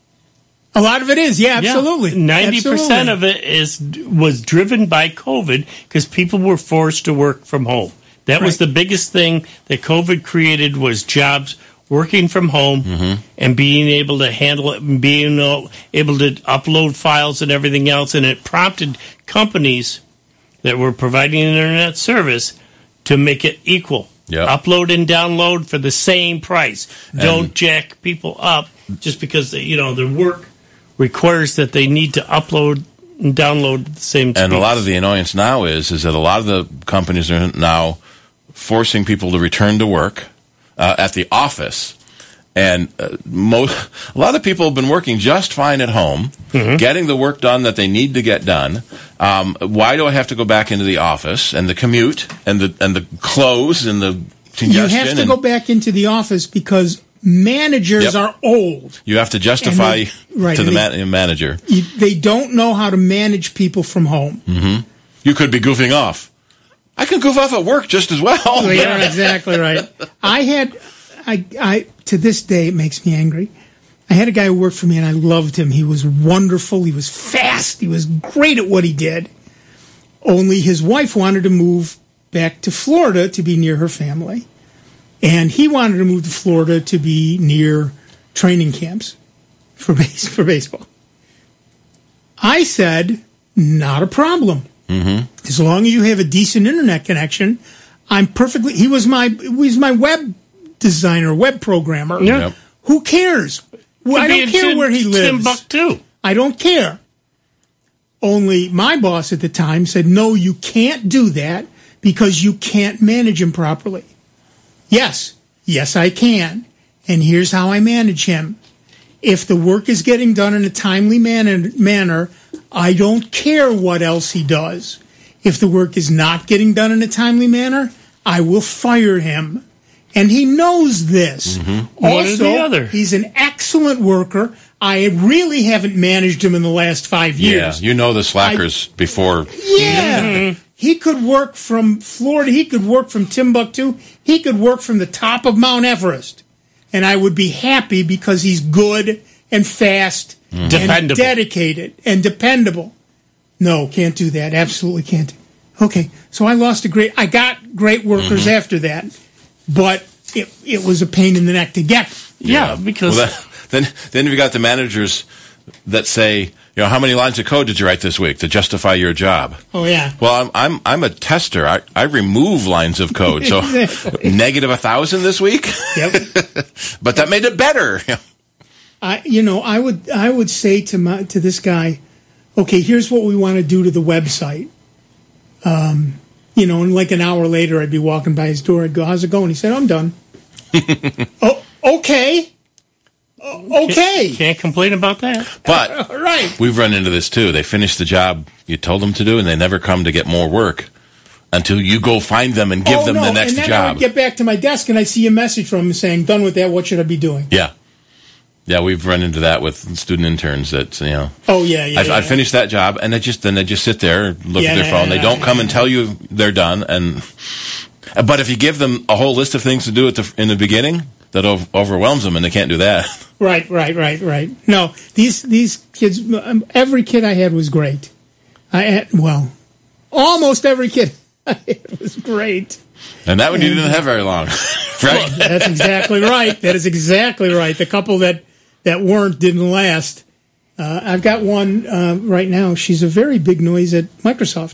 A lot of it is, yeah, absolutely. Ninety percent of it is was driven by COVID because people were forced to work from home. That right. was the biggest thing that COVID created was jobs working from home mm-hmm. and being able to handle it and being able to upload files and everything else. And it prompted companies that were providing an internet service to make it equal. Yep. Upload and download for the same price. And don't jack people up just because they, you know their work requires that they need to upload and download the same speeds. And a lot of the annoyance now is is that a lot of the companies are now forcing people to return to work uh, at the office. And uh, most, a lot of people have been working just fine at home, mm-hmm. getting the work done that they need to get done. Um, why do I have to go back into the office and the commute and the and the clothes and the congestion? You have to and, go back into the office because managers yep. are old. You have to justify they, right, to the they, man, manager. You, they don't know how to manage people from home. Mm-hmm. You could be goofing off. I can goof off at work just as well. well you're exactly right. I had, I, I to this day, it makes me angry. I had a guy who worked for me, and I loved him. He was wonderful. He was fast. He was great at what he did. Only his wife wanted to move back to Florida to be near her family. And he wanted to move to Florida to be near training camps for base, for baseball. I said, not a problem. Mm-hmm. As long as you have a decent internet connection, I'm perfectly... He was my he was my web designer, web programmer. Yeah. Yep. Who cares? Well, I don't care Tim, where he lives. Timbuktu. I don't care. Only my boss at the time said, no, you can't do that because you can't manage him properly. Yes, yes, I can. And here's how I manage him. If the work is getting done in a timely man- manner, I don't care what else he does. If the work is not getting done in a timely manner, I will fire him. And he knows this. Mm-hmm. Also, One or the other. He's an excellent worker. I really haven't managed him in the last five years. Yeah, you know the slackers I, before. Yeah. Mm-hmm. He could work from Florida. He could work from Timbuktu. He could work from the top of Mount Everest. And I would be happy because he's good and fast mm-hmm. and dependable. dedicated and dependable. No, can't do that. Absolutely can't. Okay, so I lost a great... I got great workers mm-hmm. after that, but it it was a pain in the neck to get. Yeah, because... Well, that, then, then you got the managers that say, you know, how many lines of code did you write this week to justify your job? Oh, yeah. Well, I'm I'm I'm a tester. I, I remove lines of code. So exactly. Negative a thousand this week. Yep. But that made it better. I you know I would I would say to my to this guy, okay, here's what we want to do to the website. Um, you know, and like an hour later, I'd be walking by his door. I'd go, "How's it going?" He said, "I'm done." Oh, okay. Okay. Can't, can't complain about that. But right. We've run into this too. They finish the job you told them to do, and they never come to get more work until you go find them and give oh, them no. the next and then job. I would get back to my desk, and I see a message from him saying, "Done with that. What should I be doing?" Yeah. Yeah, we've run into that with student interns that, you know. Oh, yeah, yeah. I've, yeah. I've finished that job, and they just then they just sit there, look yeah, at their yeah, phone. yeah, they don't yeah, come yeah. and tell you they're done. And But if you give them a whole list of things to do at the, in the beginning, that ov- overwhelms them, and they can't do that. Right, right, right, right. No, these these kids, every kid I had was great. I had, well, almost every kid I had was great. And that one and, you didn't have very long, right? That's exactly right. That is exactly right. The couple that, that weren't didn't last. Uh, I've got one uh, right now. She's a very big noise at Microsoft.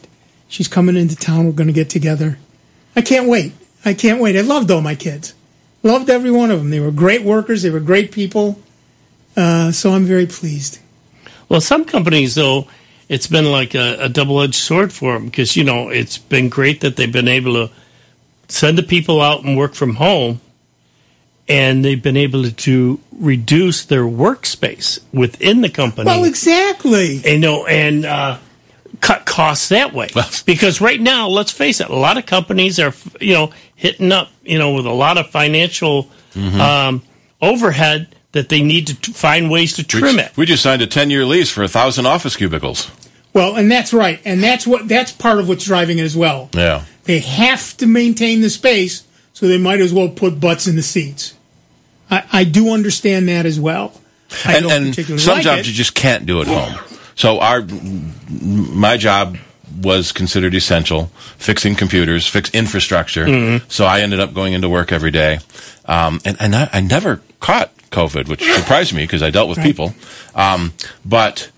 She's coming into town. We're going to get together. I can't wait. I can't wait. I loved all my kids. Loved every one of them. They were great workers. They were great people. Uh, so I'm very pleased. Well, some companies, though, it's been like a, a double-edged sword for them because, you know, it's been great that they've been able to send the people out and work from home, and they've been able to, to reduce their workspace within the company. Well, exactly. And, you know, and uh, cut costs that way. Because right now, let's face it, a lot of companies are, you know, hitting up, you know, with a lot of financial mm-hmm. um, overhead that they need to t- find ways to trim we, it. We just signed a ten-year lease for a thousand office cubicles. Well, and that's right, and that's what that's part of what's driving it as well. Yeah, they have to maintain the space, so they might as well put butts in the seats. I, I do understand that as well. I and, and some like jobs it. you just can't do at home. So our my job was considered essential, fixing computers, fix infrastructure. Mm-hmm. So I ended up going into work every day, um, and and I, I never caught COVID, which surprised me because I dealt with right. people. Um, but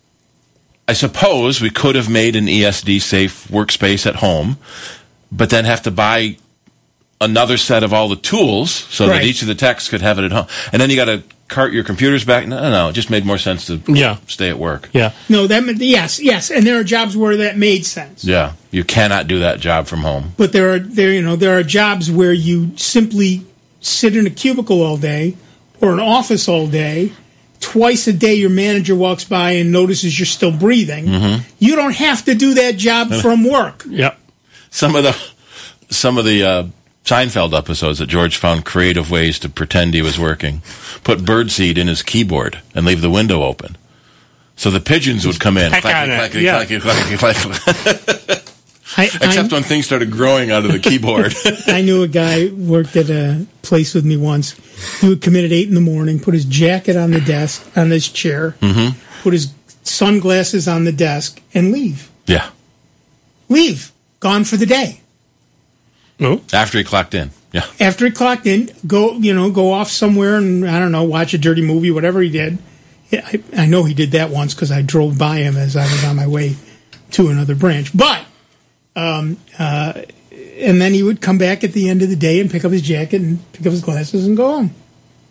I suppose we could have made an E S D safe workspace at home, but then have to buy another set of all the tools so right. that each of the techs could have it at home. And then you got to cart your computers back. No, no, no. It just made more sense to yeah. stay at work. Yeah. No, that yes, yes. And there are jobs where that made sense. Yeah. You cannot do that job from home. But there are there you know there are jobs where you simply sit in a cubicle all day or an office all day. Twice a day, your manager walks by and notices you're still breathing. Mm-hmm. You don't have to do that job from work. Yep. Some of the some of the uh, Seinfeld episodes that George found creative ways to pretend he was working. Put birdseed in his keyboard and leave the window open, so the pigeons would come in. Clackety, clackety, yeah. clackety, clackety, clackety. I, Except I, when things started growing out of the keyboard. I knew a guy who worked at a place with me once. He would come in at eight in the morning, put his jacket on the desk, on his chair, mm-hmm. put his sunglasses on the desk, and leave. Yeah. Leave. Gone for the day. No. After he clocked in. Yeah. After he clocked in, go, you know, go off somewhere and, I don't know, watch a dirty movie, whatever he did. I, I know he did that once because I drove by him as I was on my way to another branch. But, um, uh, and then he would come back at the end of the day and pick up his jacket and pick up his glasses and go home.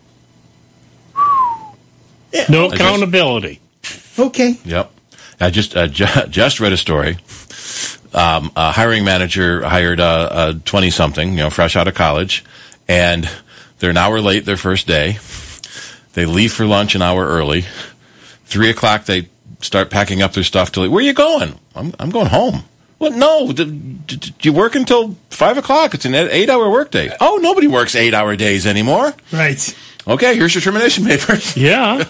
Yeah. No accountability. Okay. Yep. I just uh, ju- just read a story. Um, a hiring manager hired a twenty-something, you know, fresh out of college, and they're an hour late their first day. They leave for lunch an hour early. Three o'clock, they start packing up their stuff to leave. Where are you going? I'm I'm going home. Well, no. Do, do, do you work until five o'clock? It's an eight-hour workday. Oh, nobody works eight-hour days anymore. Right. Okay, here's your termination papers. Yeah.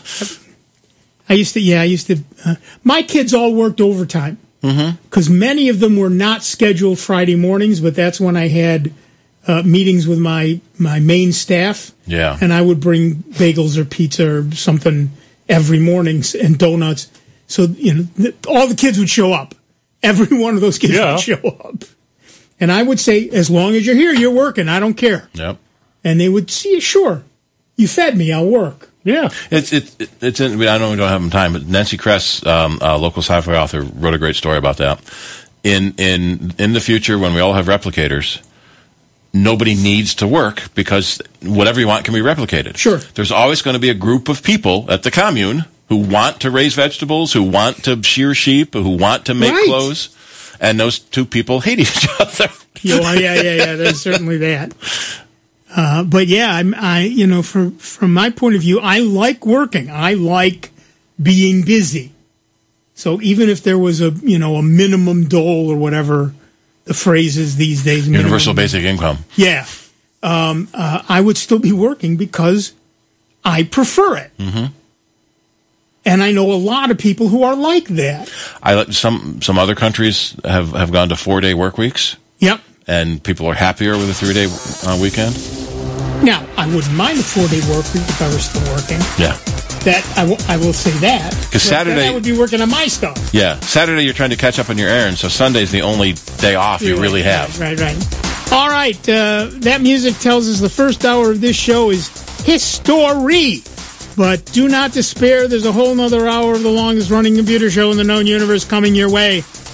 I used to, yeah, I used to, uh, my kids all worked overtime. Because mm-hmm. many of them were not scheduled Friday mornings, but that's when I had uh, meetings with my, my main staff. Yeah. And I would bring bagels or pizza or something every morning and donuts. So, you know, th- all the kids would show up. Every one of those kids yeah. would show up. And I would say, as long as you're here, you're working. I don't care. Yep. And they would see, sure, you fed me, I'll work. Yeah, it's it's it's. In, I know we don't have time, but Nancy Kress, um, a local sci-fi author, wrote a great story about that. In in in the future, when we all have replicators, nobody needs to work because whatever you want can be replicated. Sure, there's always going to be a group of people at the commune who want to raise vegetables, who want to shear sheep, who want to make right. clothes, and those two people hate each other. yeah, yeah, yeah, yeah. There's certainly that. Uh, but yeah, I'm, I, you know, from from my point of view, I like working. I like being busy. So even if there was a, you know, a minimum dole or whatever the phrase is these days, universal minimum, basic income. Yeah, um, uh, I would still be working because I prefer it. Mm-hmm. And I know a lot of people who are like that. I some some other countries have, have gone to four day work weeks. Yep. And people are happier with a three day uh, weekend. Now, I wouldn't mind a four-day work week if I were still working. Yeah. That I, w- I will say that. Because Saturday... Then I would be working on my stuff. Yeah. Saturday, you're trying to catch up on your errands, so Sunday's the only day off you right, really have. Right, right, right. All right. Uh, that music tells us the first hour of this show is history. But do not despair. There's a whole other hour of the longest-running computer show in the known universe coming your way.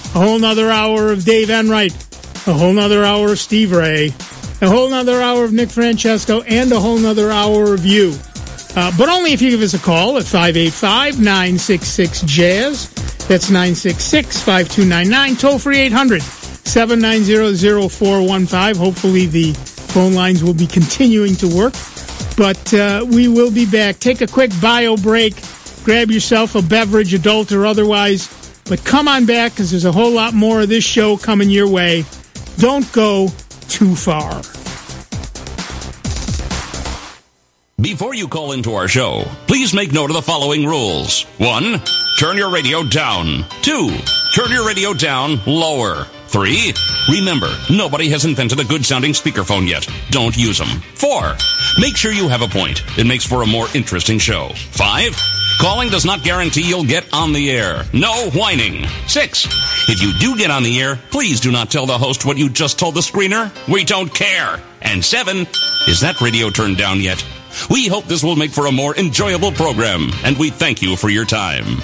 a whole nother hour of Dave Enright, a whole nother hour of Steve Ray, a whole nother hour of Nick Francesco, and a whole nother hour of you. Uh, but only if you give us a call at five eight five, nine six six, jazz. That's nine six six, five two nine nine. Toll free eight hundred, seven nine zero, zero four one five. Hopefully the phone lines will be continuing to work. But uh, we will be back. Take a quick bio break. Grab yourself a beverage, adult or otherwise. But come on back because there's a whole lot more of this show coming your way. Don't go too far. Before you call into our show, please make note of the following rules. One, turn your radio down. Two, turn your radio down lower. Three, remember, nobody has invented a good-sounding speakerphone yet. Don't use them. Four, make sure you have a point. It makes for a more interesting show. Five, calling does not guarantee you'll get on the air. No whining. Six, if you do get on the air, please do not tell the host what you just told the screener. We don't care. And seven, is that radio turned down yet? We hope this will make for a more enjoyable program, and we thank you for your time.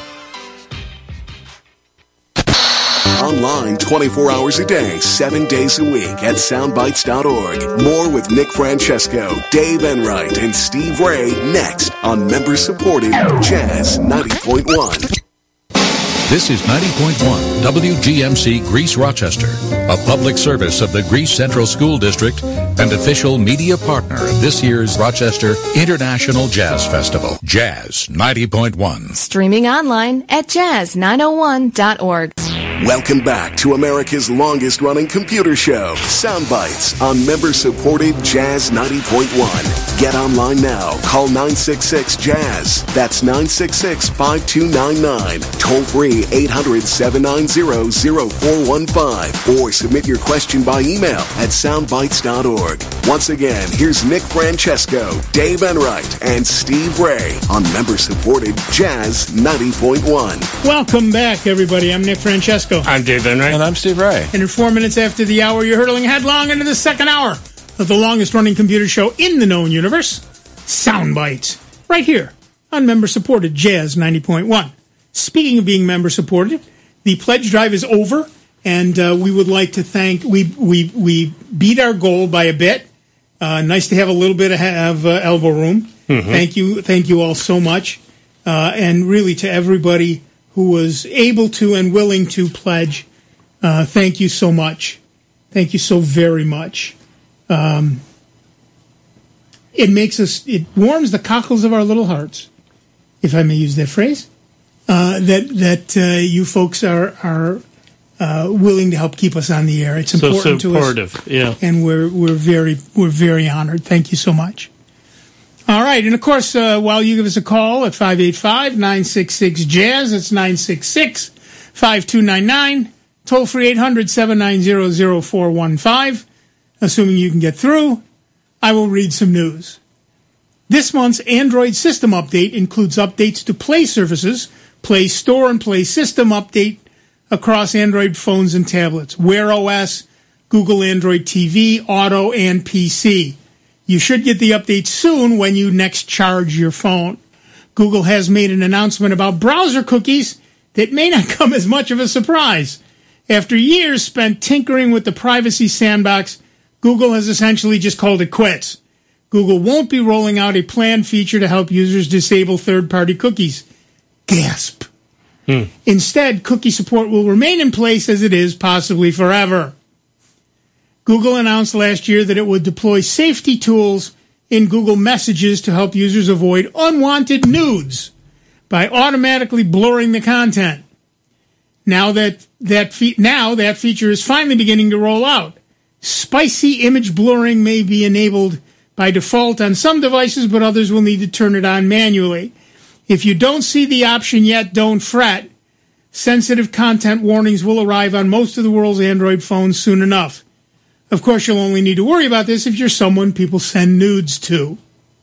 Online twenty-four hours a day, seven days a week at soundbites dot org. More with Nick Francesco, Dave Enright, and Steve Ray next on member-supported Jazz ninety point one. This is ninety point one W G M C Greece Rochester, a public service of the Greece Central School District and official media partner of this year's Rochester International Jazz Festival. Jazz ninety point one. Streaming online at jazz nine oh one dot org. Welcome back to America's longest-running computer show, Soundbites, on member-supported Jazz ninety point one. Get online now. Call nine six six, jazz. That's nine six six, five two nine nine. Toll free eight hundred, seven nine zero, zero four one five. Or submit your question by email at soundbites dot org. Once again, here's Nick Francesco, Dave Enright, and Steve Ray on member-supported Jazz ninety point one. Welcome back, everybody. I'm Nick Francesco. I'm Dave Enright. And I'm Steve Ray. And in four minutes after the hour, you're hurtling headlong into the second hour of the longest-running computer show in the known universe, Soundbites, right here on member-supported Jazz ninety point one. Speaking of being member-supported, the pledge drive is over, and uh, we would like to thank, we we we beat our goal by a bit. Uh, nice to have a little bit of, of uh, elbow room. Mm-hmm. Thank you, thank you all so much, uh, and really to everybody who was able to and willing to pledge. Uh, thank you so much. Thank you so very much. Um, it makes us, it warms the cockles of our little hearts, if I may use that phrase, uh, that that uh, you folks are are uh, willing to help keep us on the air. It's important so supportive, to us, yeah, and we're we're very we're very honored. Thank you so much. All right, and of course, uh, while you give us a call at five eight five, nine six six, jazz, it's nine six six, five two nine nine, toll free eight hundred, seven nine zero, zero four one five. Assuming you can get through, I will read some news. This month's Android system update includes updates to Play services, Play Store and Play System update across Android phones and tablets, Wear O S, Google Android T V, Auto, and P C. You should get the update soon when you next charge your phone. Google has made an announcement about browser cookies that may not come as much of a surprise. After years spent tinkering with the privacy sandbox, Google has essentially just called it quits. Google won't be rolling out a planned feature to help users disable third-party cookies. Gasp. Hmm. Instead, cookie support will remain in place as it is, possibly forever. Google announced last year that it would deploy safety tools in Google Messages to help users avoid unwanted nudes by automatically blurring the content. Now that that fe- now that feature is finally beginning to roll out. Spicy image blurring may be enabled by default on some devices, but others will need to turn it on manually. If you don't see the option yet, don't fret. Sensitive content warnings will arrive on most of the world's Android phones soon enough. Of course, you'll only need to worry about this if you're someone people send nudes to.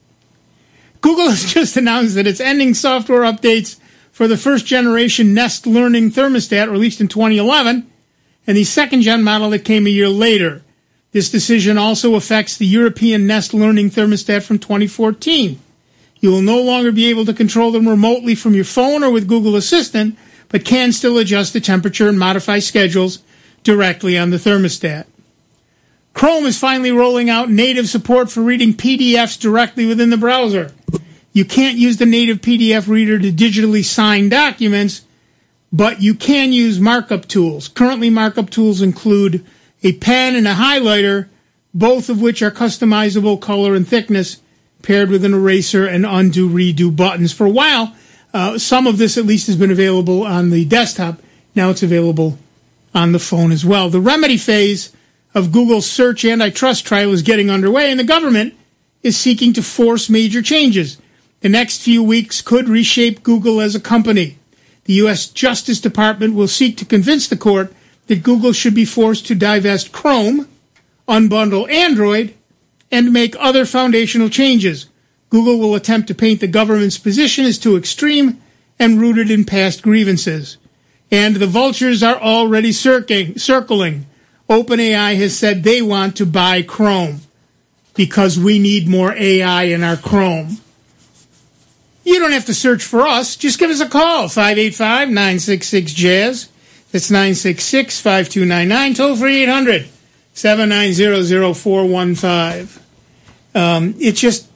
Google has just announced that it's ending software updates for the first-generation Nest Learning thermostat released in twenty eleven and the second-gen model that came a year later. This decision also affects the European Nest Learning thermostat from twenty fourteen. You will no longer be able to control them remotely from your phone or with Google Assistant, but can still adjust the temperature and modify schedules directly on the thermostat. Chrome is finally rolling out native support for reading P D Fs directly within the browser. You can't use the native P D F reader to digitally sign documents, but you can use markup tools. Currently, markup tools include a pen and a highlighter, both of which are customizable color and thickness, paired with an eraser and undo, redo buttons. For a while, uh, some of this at least has been available on the desktop. Now it's available on the phone as well. The remedy phase of Google's search antitrust trial is getting underway, and the government is seeking to force major changes. The next few weeks could reshape Google as a company. The U S Justice Department will seek to convince the court that Google should be forced to divest Chrome, unbundle Android, and make other foundational changes. Google will attempt to paint the government's position as too extreme and rooted in past grievances. And the vultures are already circling. circling. OpenAI has said they want to buy Chrome because we need more A I in our Chrome. You don't have to search for us. Just give us a call, five eight five, nine six six, jazz. That's nine six six, five two nine nine. Toll free eight hundred, seven nine zero, zero four one five. Um, it's just,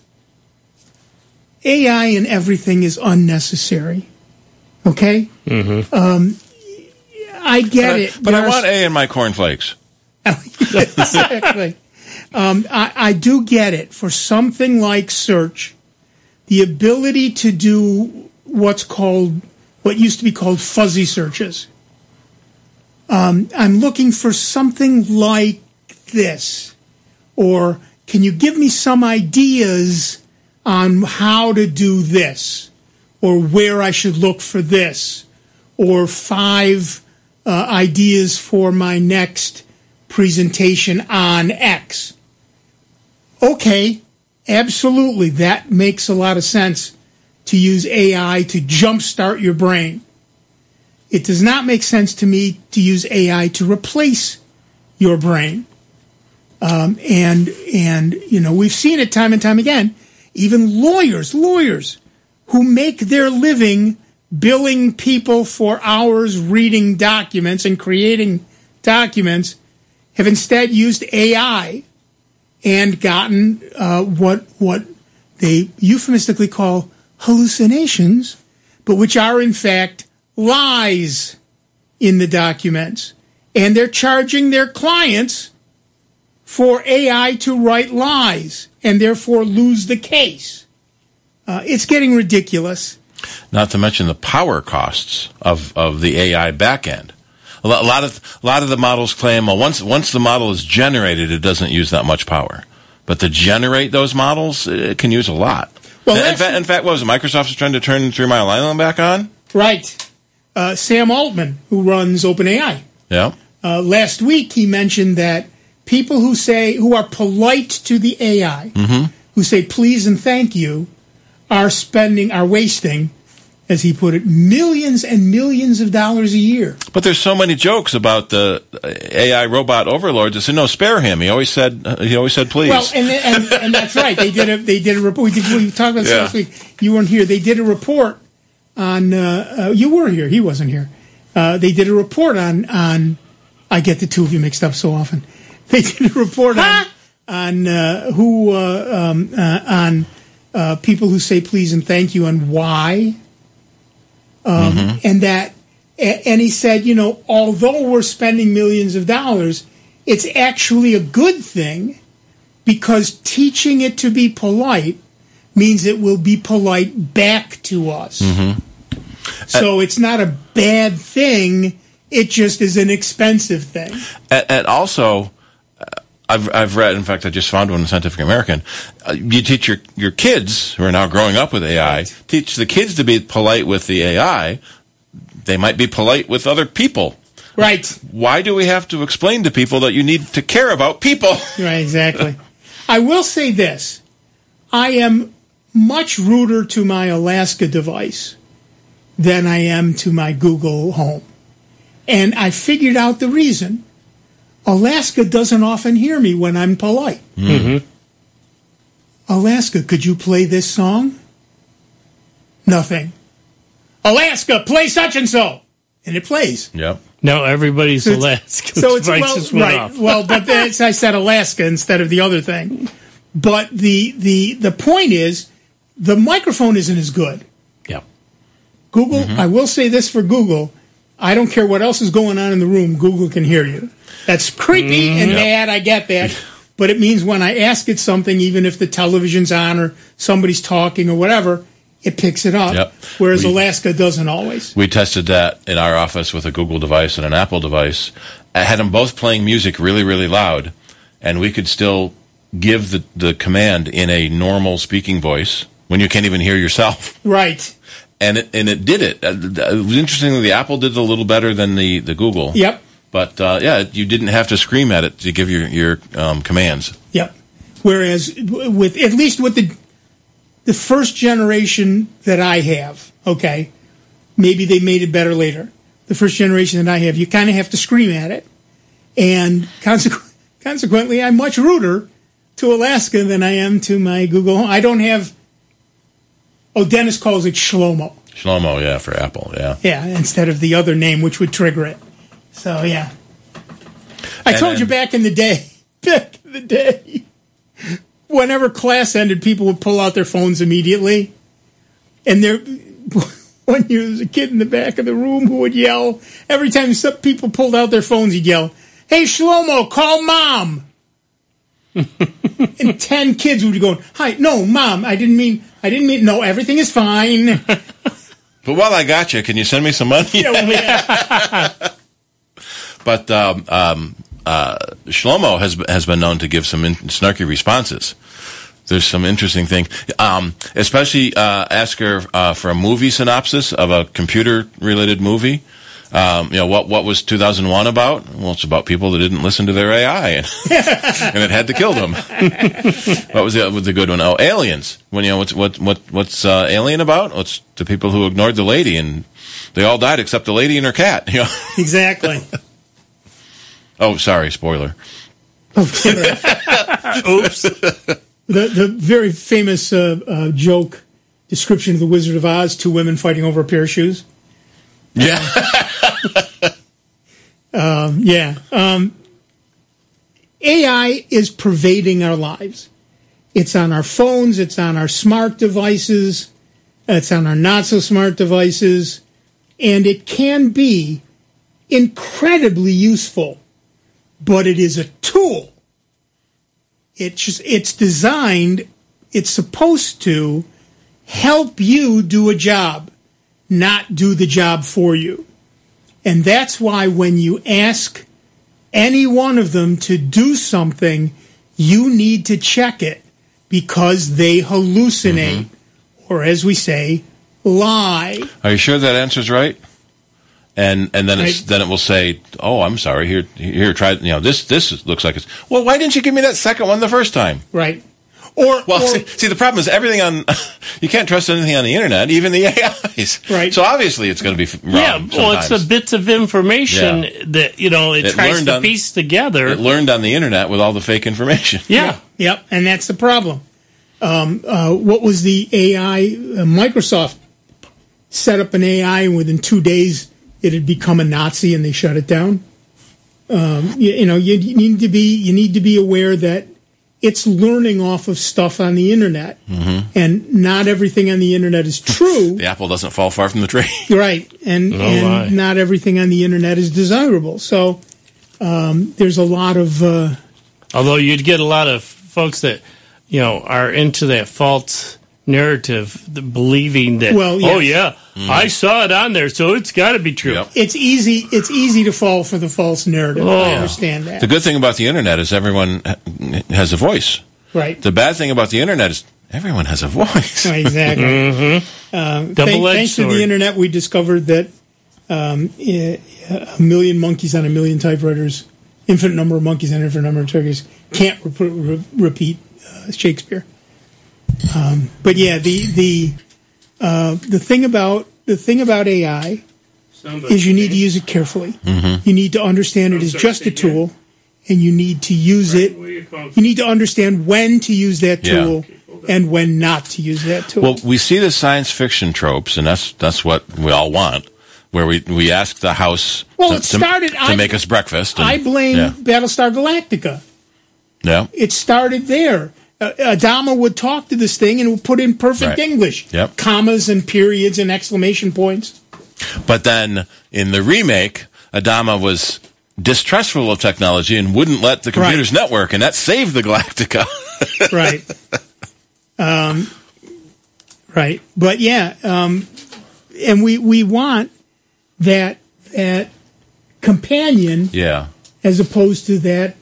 A I in everything is unnecessary. Okay? Mm-hmm. Um, I get but I, it. But There's, I want A in my cornflakes. Exactly. um, I, I do get it. For something like search, the ability to do what's called, what used to be called fuzzy searches. Um, I'm looking for something like this. Or can you give me some ideas on how to do this? Or where I should look for this? Or five uh, ideas for my next presentation on X. Okay, absolutely. That makes a lot of sense to use A I to jumpstart your brain. It does not make sense to me to use A I to replace your brain. Um, and, and, you know, we've seen it time and time again. Even lawyers, lawyers who make their living billing people for hours reading documents and creating documents have instead used A I and gotten uh, what what they euphemistically call hallucinations, but which are in fact lies in the documents. And they're charging their clients for A I to write lies and therefore lose the case. Uh, it's getting ridiculous. Not to mention the power costs of, of the A I backend. A lot of a lot of the models claim, well, once once the model is generated, it doesn't use that much power. But to generate those models, it can use a lot. Well, in, fact, in fact, what was it? Microsoft is trying to turn Three Mile Island back on? Right. Uh, Sam Altman, who runs OpenAI. Yeah. Uh, last week, he mentioned that people who say who are polite to the A I, mm-hmm. who say please and thank you, are spending, are wasting, as he put it, millions and millions of dollars a year. But there's so many jokes about the A I robot overlords that said, "No, spare him." He always said, "He always said, please." Well, and and, and that's right. They did a they did a report. We, did, we talked about this yeah. last week. You weren't here. They did a report on. Uh, uh, you were here. He wasn't here. Uh, they did a report on on. I get the two of you mixed up so often. They did a report on on uh, who uh, um, uh, on uh, people who say please and thank you and why. Um, mm-hmm. And that, and he said, you know, although we're spending millions of dollars, it's actually a good thing because teaching it to be polite means it will be polite back to us. Mm-hmm. So uh, it's not a bad thing. It just is an expensive thing. And, and also, uh, I've I've read. In fact, I just found one in Scientific American. Uh, you teach your your kids who are now growing up with A I. Right. Teach the kids to be polite with the A I. They might be polite with other people. Right. Why do we have to explain to people that you need to care about people? Right. Exactly. I will say this: I am much ruder to my Alaska device than I am to my Google Home, and I figured out the reason. Alaska doesn't often hear me when I'm polite. Mm-hmm. Alaska, could you play this song? Nothing. Alaska, play such and so. and it plays. Yep. Now everybody's So it's- Alaska. So it's Price well, just went right. off. Well, but that's, I said Alaska instead of the other thing. But the the the point is, the microphone isn't as good. Yeah. Google, Mm-hmm. I will say this for Google: I don't care what else is going on in the room. Google can hear you. That's creepy and Yep. bad. I get that, but it means when I ask it something, even if the television's on or somebody's talking or whatever, it picks it up. Yep. Whereas We- Alaska doesn't always. We tested that in our office with a Google device and an Apple device. I had them both playing music really, really loud, and we could still give the, the command in a normal speaking voice when you can't even hear yourself. Right. And it, and it did it. Uh, It was interesting that the Apple did it a little better than the, the Google. Yep. But, uh, yeah, you didn't have to scream at it to give your, your um, commands. Yep. Whereas with at least with the the first generation that I have, okay, maybe they made it better later. The first generation that I have, you kind of have to scream at it, and consequ- consequently, I'm much ruder to Alaska than I am to my Google Home. I don't have. Oh, Dennis calls it Shlomo. Shlomo, yeah, for Apple, yeah. Yeah, instead of the other name, which would trigger it. So yeah, I And told then- you back in the day. Back in the day, whenever class ended, people would pull out their phones immediately, and there, when you was a kid in the back of the room who would yell every time some people pulled out their phones, he'd yell, "Hey Shlomo, call mom!" And ten kids would be going, "Hi, no, mom, I didn't mean, I didn't mean, no, everything is fine." But while I got you, can you send me some money? Yeah, well, yeah. But um, um, uh, Shlomo has has been known to give some in- snarky responses. There's some interesting thing, um, especially uh, ask her uh, for a movie synopsis of a computer-related movie. Um, you know, what what was two thousand one about? Well, it's about people that didn't listen to their A I, and, and it had to kill them. What was the, was the good one? Oh, aliens. When you know what's what what what's uh, Alien about? Well, it's the people who ignored the lady, and they all died except the lady and her cat. You know. Exactly. Oh, sorry, spoiler. Oops. The the very famous uh, uh, joke description of the Wizard of Oz: two women fighting over a pair of shoes. Yeah. Um, yeah. Um, A I is pervading our lives. It's on our phones. It's on our smart devices. It's on our not so smart devices, and it can be incredibly useful. But it is a tool. It's just, it's designed, it's supposed to help you do a job, not do the job for you. And that's why when you ask any one of them to do something, you need to check it because they hallucinate, mm-hmm. or as we say, lie. Are you sure that answer's right? And and then it's, Right. then it will say, "Oh, I'm sorry. Here, here, try. You know, this this looks like it's. Well, why didn't you give me that second one the first time?" Right. Or, Well, or see, see, the problem is everything on. You can't trust anything on the internet, even the A Is. Right. So obviously, it's going to be f- wrong. Yeah, well, it's the sometimes. bits of information Yeah. that, you know, it, It tries learned to on- piece together. It learned on the internet with all the fake information. yeah. Yep, and that's the problem. Um, uh, what was the A I? Uh, Microsoft set up an A I, and within two days, it had become a Nazi, and they shut it down. Um, you, you know, you, you need to be you need to be aware that it's learning off of stuff on the internet, Mm-hmm. and not everything on the internet is true. The apple doesn't fall far from the tree. Right, and, Oh, and my. not everything on the internet is desirable. So um, there's a lot of. Uh, Although you'd get a lot of folks that, you know, are into that false narrative, the believing that, Well, oh, yes. yeah, I saw it on there, so it's got to be true. Yep. It's easy. It's easy to fall for the false narrative. Oh. I understand that. The good thing about the internet is everyone ha- has a voice. Right. The bad thing about the internet is everyone has a voice. Exactly. Mm-hmm. Um, Double-edged thank- thanks to sword. the internet, we discovered that um, a a million monkeys on a million typewriters, infinite number of monkeys on an infinite number of typewriters, can't re- re- repeat uh, Shakespeare. Um, but yeah, the the uh, the thing about the thing about A I is you need to use it carefully. Mm-hmm. You need to understand it as just a tool, and you need to use it. You need to understand when to use that Yeah. tool and when not to use that tool. Well, we see the science fiction tropes, and that's that's what we all want. where we, we asked the House Well, to, it started- to, to I- make us breakfast. and- I blame Yeah. Battlestar Galactica. yeah. It started there. Uh, Adama would talk to this thing and would put in perfect Right. English. Yep. Commas and periods and exclamation points. But then in the remake, Adama was distrustful of technology and wouldn't let the computers Right. network, and that saved the Galactica. Right. um, right. But yeah, um, and we, we want that that companion yeah. as opposed to that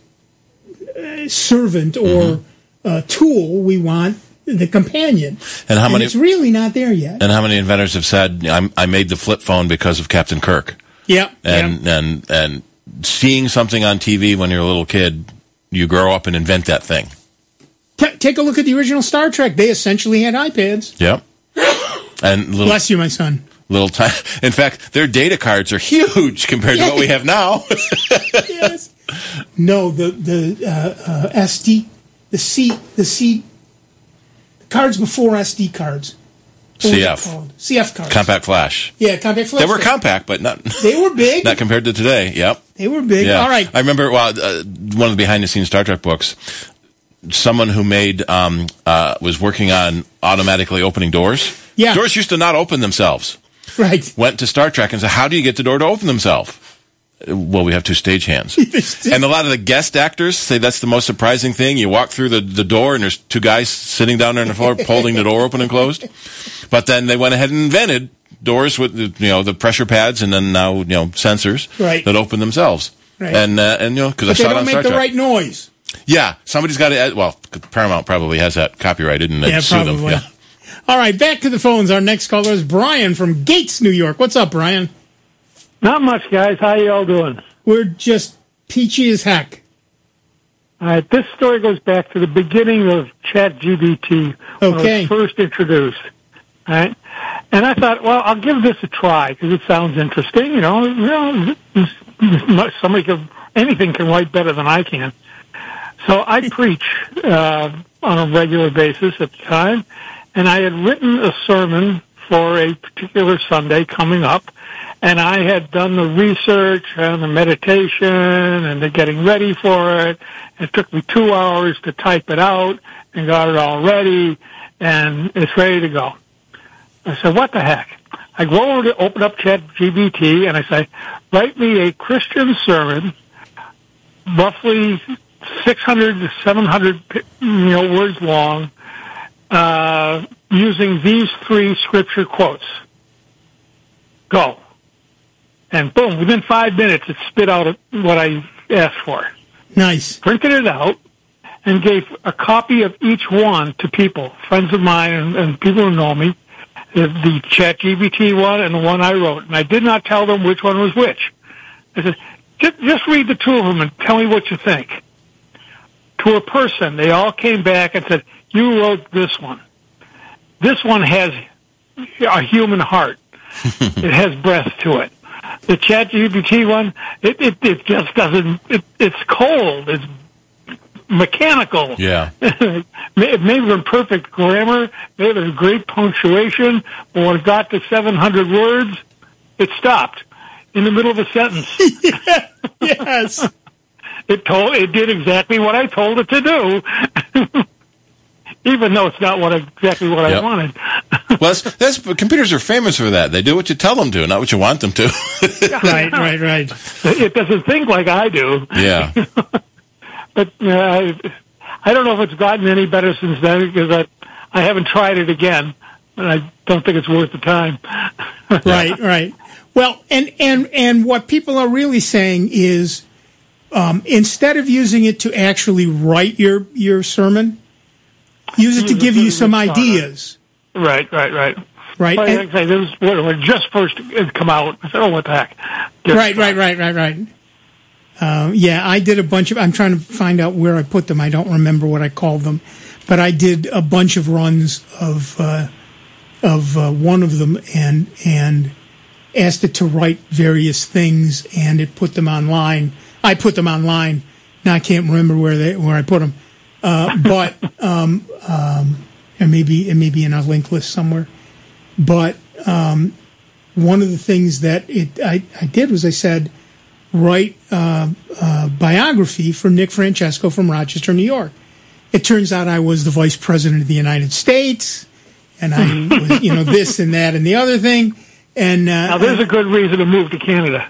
uh, servant or Mm-hmm. uh, tool. We want the companion. And how many it's really not there yet. and how many inventors have said, I'm, I made the flip phone because of Captain Kirk? Yep. And, yep. and, and seeing something on T V when you're a little kid, you grow up and invent that thing. T- take a look at the original Star Trek. They essentially had iPads. Yep. And little, Bless you, my son. little time. In fact, their data cards are huge compared to what we have now. Yes. No, the the uh, uh, S D, the C, the C cards before S D cards. What were C they F. called? C F cards. Compact flash. Yeah, compact flash. They were compact, but not They were big. not compared to today. Yep. They were big. Yeah. All right. I remember well, uh, one of the behind-the-scenes Star Trek books. Someone who made um, uh, was working on automatically opening doors. Yeah. Doors used to not open themselves. Right. Went to Star Trek and said, "How do you get the door to open themselves?" Well, we have two stagehands. And a lot of the guest actors say that's the most surprising thing. You walk through the, the door and there's two guys sitting down there on the floor holding the door open and closed. But then they went ahead and invented doors with the, you know the pressure pads and then now you know sensors Right. that open themselves. Right. And uh, and you know because I But they saw it don't on make Star the Trek. right noise. Yeah, somebody's got to. Well, Paramount probably has that copyrighted and they Yeah, sue them. probably. Yeah. All right, back to the phones. Our next caller is Brian from Gates, New York. What's up, Brian? Not much, guys. How you all doing? We're just peachy as heck. All right, this story goes back to the beginning of ChatGPT when Okay. it was first introduced. All right, and I thought, well, I'll give this a try because it sounds interesting. You know, you know, somebody can anything can write better than I can. So I preach uh, on a regular basis at the time, and I had written a sermon for a particular Sunday coming up. And I had done the research and the meditation and the getting ready for it. It took me two hours to type it out and got it all ready, and it's ready to go. I said, what the heck? I go over to open up ChatGPT, and I say, write me a Christian sermon, roughly six hundred to seven hundred you know, words long, uh, using these three scripture quotes. Go. And boom, within five minutes, it spit out what I asked for. Nice. Printed it out and gave a copy of each one to people, friends of mine and, and people who know me, the, the ChatGPT one and the one I wrote. And I did not tell them which one was which. I said, just, just read the two of them and tell me what you think. To a person, they all came back and said, you wrote this one. This one has a human heart. It has breath to it. The ChatGPT one, it, it, it just doesn't, it, it's cold, it's mechanical. Yeah. It may have been perfect grammar, may have been great punctuation, but when it got to seven hundred words, it stopped in the middle of a sentence. Yes. It told, it did exactly what I told it to do. Even though it's not what exactly what Yep. I wanted. Well, that's, that's computers are famous for that. They do what you tell them to, not what you want them to. Right, right, right. It doesn't think like I do. Yeah. But uh, I, I don't know if it's gotten any better since then because I, I haven't tried it again, and I don't think it's worth the time. Right, right. Well, and, and, and what people are really saying is um, instead of using it to actually write your, your sermon, use it to give you some ideas. Right, right, right. Right. Well, And- like I say, this was when it just first had come out. I said, oh, what the heck? Just Right, right, right, right, right. Um, yeah, I did a bunch of. I'm trying to find out where I put them. I don't remember what I called them, but I did a bunch of runs of uh, of uh, one of them, and and asked it to write various things, and it put them online. I put them online. Now I can't remember where they where I put them, uh, but um, um, and maybe it may be in a link list somewhere. But um, one of the things that it I, I did was I said, write a, a biography for Nick Francesco from Rochester, New York. It turns out I was the vice president of the United States, and I was, you know, this and that and the other thing. And uh, now there's a good reason to move to Canada.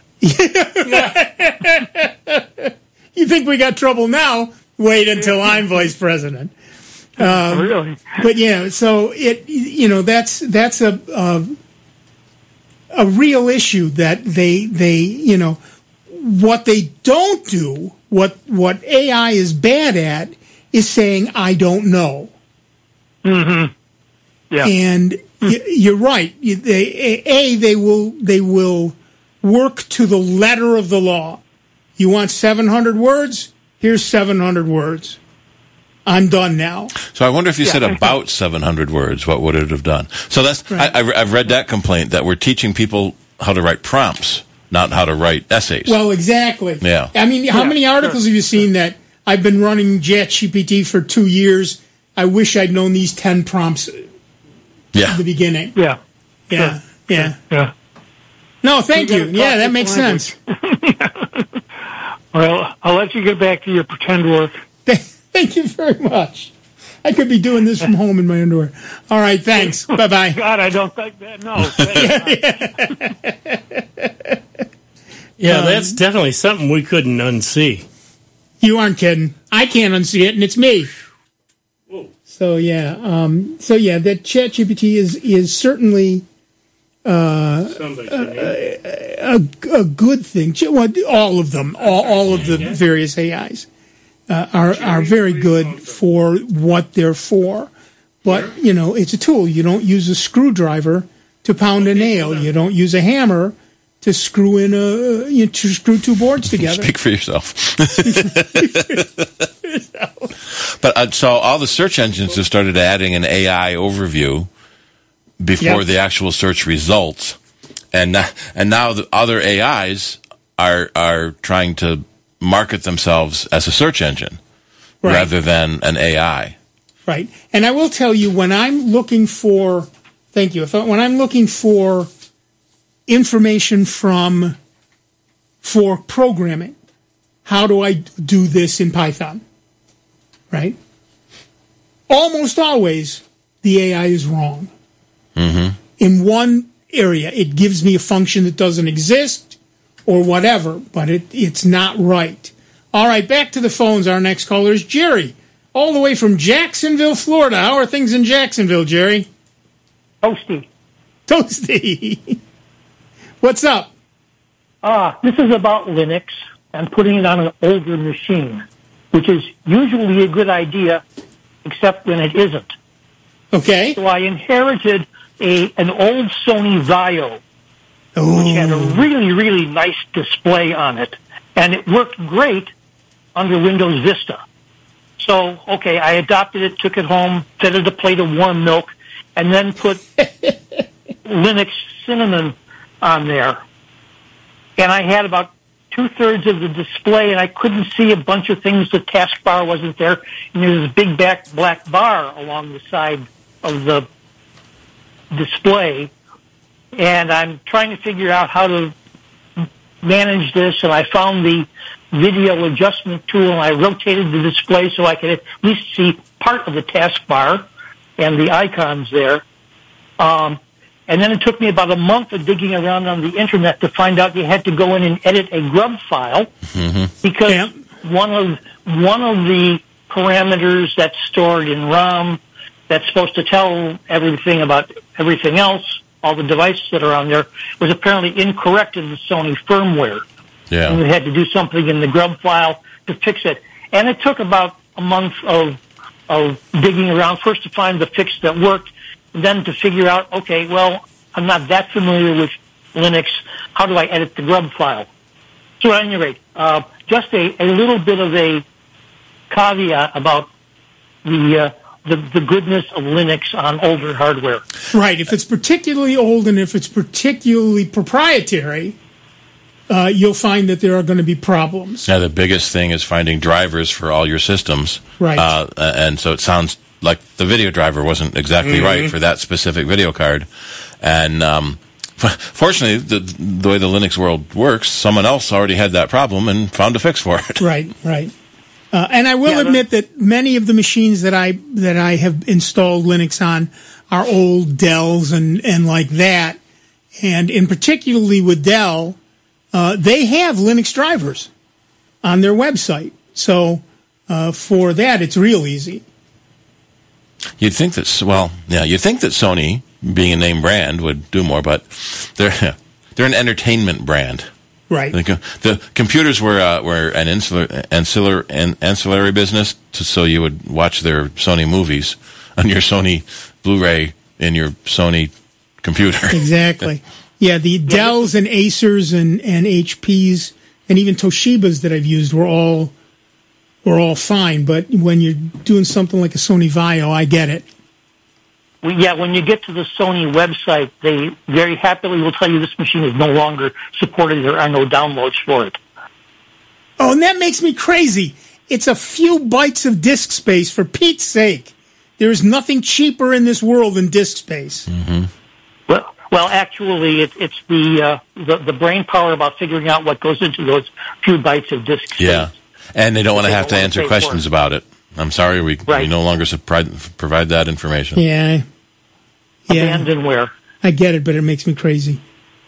You think we got trouble now? Wait until I'm vice president. Um, really? But yeah, so it you know that's that's a, a a real issue that they they you know what they don't do, what what A I is bad at is saying I don't know. Mm-hmm. Yeah. And y- you're right. You- They, a they will they will work to the letter of the law. You want seven hundred words? Here's seven hundred words. I'm done now. So I wonder if you Yeah. said about seven hundred words, what would it have done? So that's Right. I, I, I've read that complaint that we're teaching people how to write prompts, not how to write essays. Well, exactly. Yeah. I mean, how Yeah, many articles sure. have you seen that I've been running ChatGPT for two years? I wish I'd known these ten prompts at yeah. the beginning. Yeah. Yeah. Sure. Yeah. Yeah. No, thank We you. gotta Yeah, talk that this makes language. sense. Well, I'll let you get back to your pretend work. Thank you very much. I could be doing this from home in my underwear. All right, thanks. Bye-bye. God, I don't think that. No. Yeah, Um, that's definitely something we couldn't unsee. You aren't kidding. I can't unsee it, and it's me. So yeah, um, so yeah, that ChatGPT is is certainly Somebody a, a good thing. Ch- well, all of them, all, all of the various A Is uh, are are very good for what they're for. But you know, it's a tool. You don't use a screwdriver to pound a nail. You don't use a hammer to screw in a you know, to screw two boards together. Speak for yourself. But uh, so all the search engines have started adding an A I overview before Yep. the actual search results, and uh, and now the other A Is are are trying to market themselves as a search engine Right. rather than an A I. Right. And I will tell you, when I'm looking for, thank you, if I, when I'm looking for information from, for programming, how do I do this in Python? Right? Almost always, the A I is wrong. Mm-hmm. In one area, it gives me a function that doesn't exist or whatever, but it, it's not right. All right, back to the phones. Our next caller is Jerry, all the way from Jacksonville, Florida. How are things in Jacksonville, Jerry? Toasty. Toasty. What's up? Ah, this is about Linux and putting it on an older machine, which is usually a good idea, except when it isn't. Okay. So I inherited a an old Sony Vaio, which had a really, really nice display on it, and it worked great under Windows Vista. So, okay, I adopted it, took it home, fed it a plate of warm milk, and then put Linux Cinnamon on there. And I had about two-thirds of the display, and I couldn't see a bunch of things. The taskbar wasn't there, and there was a big back black bar along the side of the display. And I'm trying to figure out how to manage this, and I found the video adjustment tool, and I rotated the display so I could at least see part of the taskbar and the icons there. Um, and then it took me about a month of digging around on the internet to find out you had to go in and edit a grub file Mm-hmm. because Yeah. one of one of the parameters that's stored in ROM that's supposed to tell everything about everything else, all the devices that are on there, was apparently incorrect in the Sony firmware. And we Yeah. had to do something in the grub file to fix it. And it took about a month of of digging around, first to find the fix that worked, then to figure out, okay, well, I'm not that familiar with Linux. How do I edit the grub file? So at any rate, uh, just a, a little bit of a caveat about the, uh, the the goodness of Linux on older hardware. Right. If it's particularly old and if it's particularly proprietary, uh, you'll find that there are going to be problems. Now, the biggest thing is finding drivers for all your systems. Right. Uh, and so it sounds like the video driver wasn't exactly Mm-hmm. right for that specific video card. And um, Fortunately, the, the way the Linux world works, someone else already had that problem and found a fix for it. Right, right. Uh, and I will Yeah, admit that many of the machines that I that I have installed Linux on are old Dells and, and like that. And in particularly with Dell, uh, they have Linux drivers on their website. So uh, for that, it's real easy. You'd think that, well, yeah, you'd think that Sony, being a name brand, would do more, but they're they're an entertainment brand. Right. The, the computers were uh, were an insular, ancillary, an ancillary business, to, so you would watch their Sony movies on your Sony Blu-ray in your Sony computer. Exactly. Yeah, the Dells and Acers and, and H Ps and even Toshibas that I've used were all were all fine. But when you're doing something like a Sony Vaio, I get it. Well, yeah, when you get to the Sony website, they very happily will tell you this machine is no longer supported. There are no downloads for it. Oh, and that makes me crazy. It's a few bytes of disk space, for Pete's sake. There is nothing cheaper in this world than disk space. Mm-hmm. Well, well, actually, it, it's the, uh, the the brain power about figuring out what goes into those few bytes of disk space. Yeah, and they don't want to They have don't to wanna answer pay questions for it. about it. I'm sorry, we, Right. we no longer provide, provide that information. Yeah. Yeah. Abandonware. I get it, but it makes me crazy.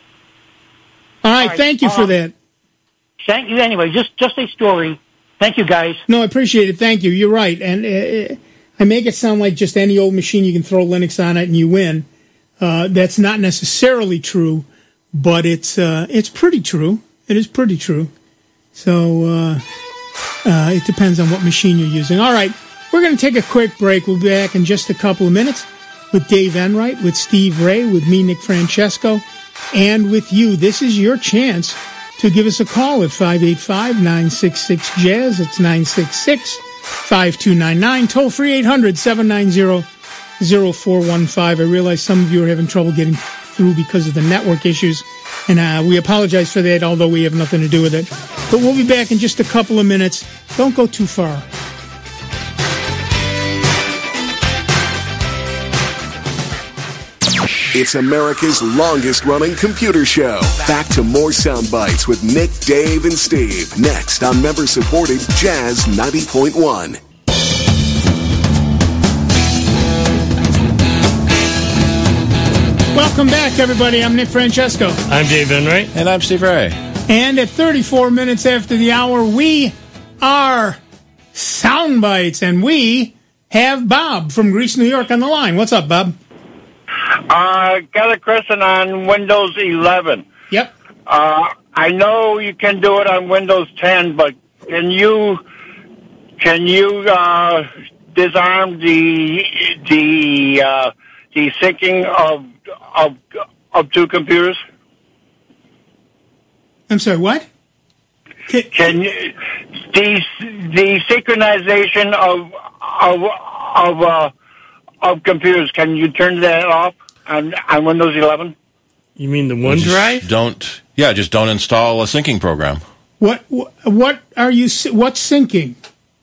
All right, All right, thank you for uh, that. Thank you. Anyway, just just a story. Thank you, guys. No, I appreciate it. Thank you. You're right. And uh, I make it sound like just any old machine, you can throw Linux on it and you win. Uh, that's not necessarily true, but it's uh, it's pretty true. It is pretty true. So uh, uh, it depends on what machine you're using. All right, we're going to take a quick break. We'll be back in just a couple of minutes with Dave Enright, with Steve Ray, with me, Nick Francesco, and with you. This is your chance to give us a call at five eight five, nine six six, jazz. It's nine six six, five two nine nine. Toll free eight hundred, seven nine zero, zero four one five. I realize some of you are having trouble getting through because of the network issues, and uh, we apologize for that, although we have nothing to do with it. But we'll be back in just a couple of minutes. Don't go too far. It's America's longest-running computer show. Back to more sound bites with Nick, Dave, and Steve. Next on member-supported Jazz ninety point one. Welcome back, everybody. I'm Nick Francesco. I'm Dave Enright. And I'm Steve Ray. And at thirty-four minutes after the hour, we are Soundbites, and we have Bob from Greece, New York on the line. What's up, Bob? Uh, got a question on Windows eleven. Yep. Uh, I know you can do it on Windows ten, but can you can you uh, disarm the the uh, the syncing of of of two computers? I'm sorry, what? Can, can you, the the synchronization of of of uh, of computers? Can you turn that off on on Windows eleven? You mean the Just OneDrive? Don't, yeah, just don't install a syncing program. What what are you? What's syncing?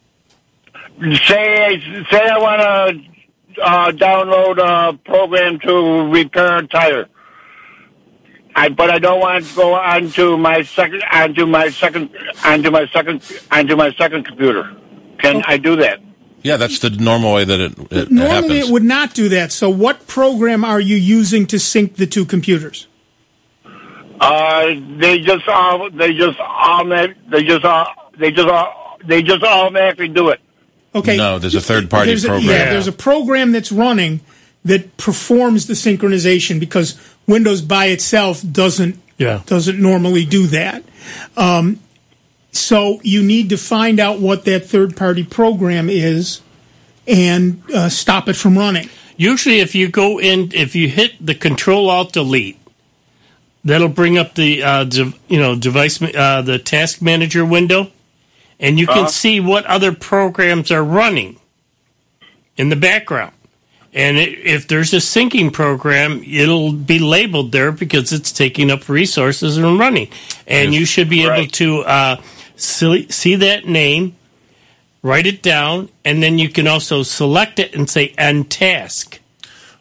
Say say I want to uh, download a program to repair a tire. I, but I don't want to go onto my second, onto my second, onto my second, onto my second computer. Can okay. I do that? Yeah, that's the normal way that it, it Normally happens. it would not do that. So what program are you using to sync the two computers? Uh, they just all, they just automatic, they just all, they just all, they just automatically do it. Okay. No, there's a third-party there's a, program. Yeah, there's a program that's running that performs the synchronization because Windows by itself doesn't yeah. doesn't normally do that. Um, so you need to find out what that third-party program is and uh, stop it from running. Usually, if you go in, if you hit the Control-Alt-Delete, that'll bring up the uh, de- you know device uh, the Task Manager window, and you can uh-huh. see what other programs are running in the background. And it, if there's a syncing program, it'll be labeled there because it's taking up resources and running. And you should be right. able to uh, see, see that name, write it down, and then you can also select it and say End Task.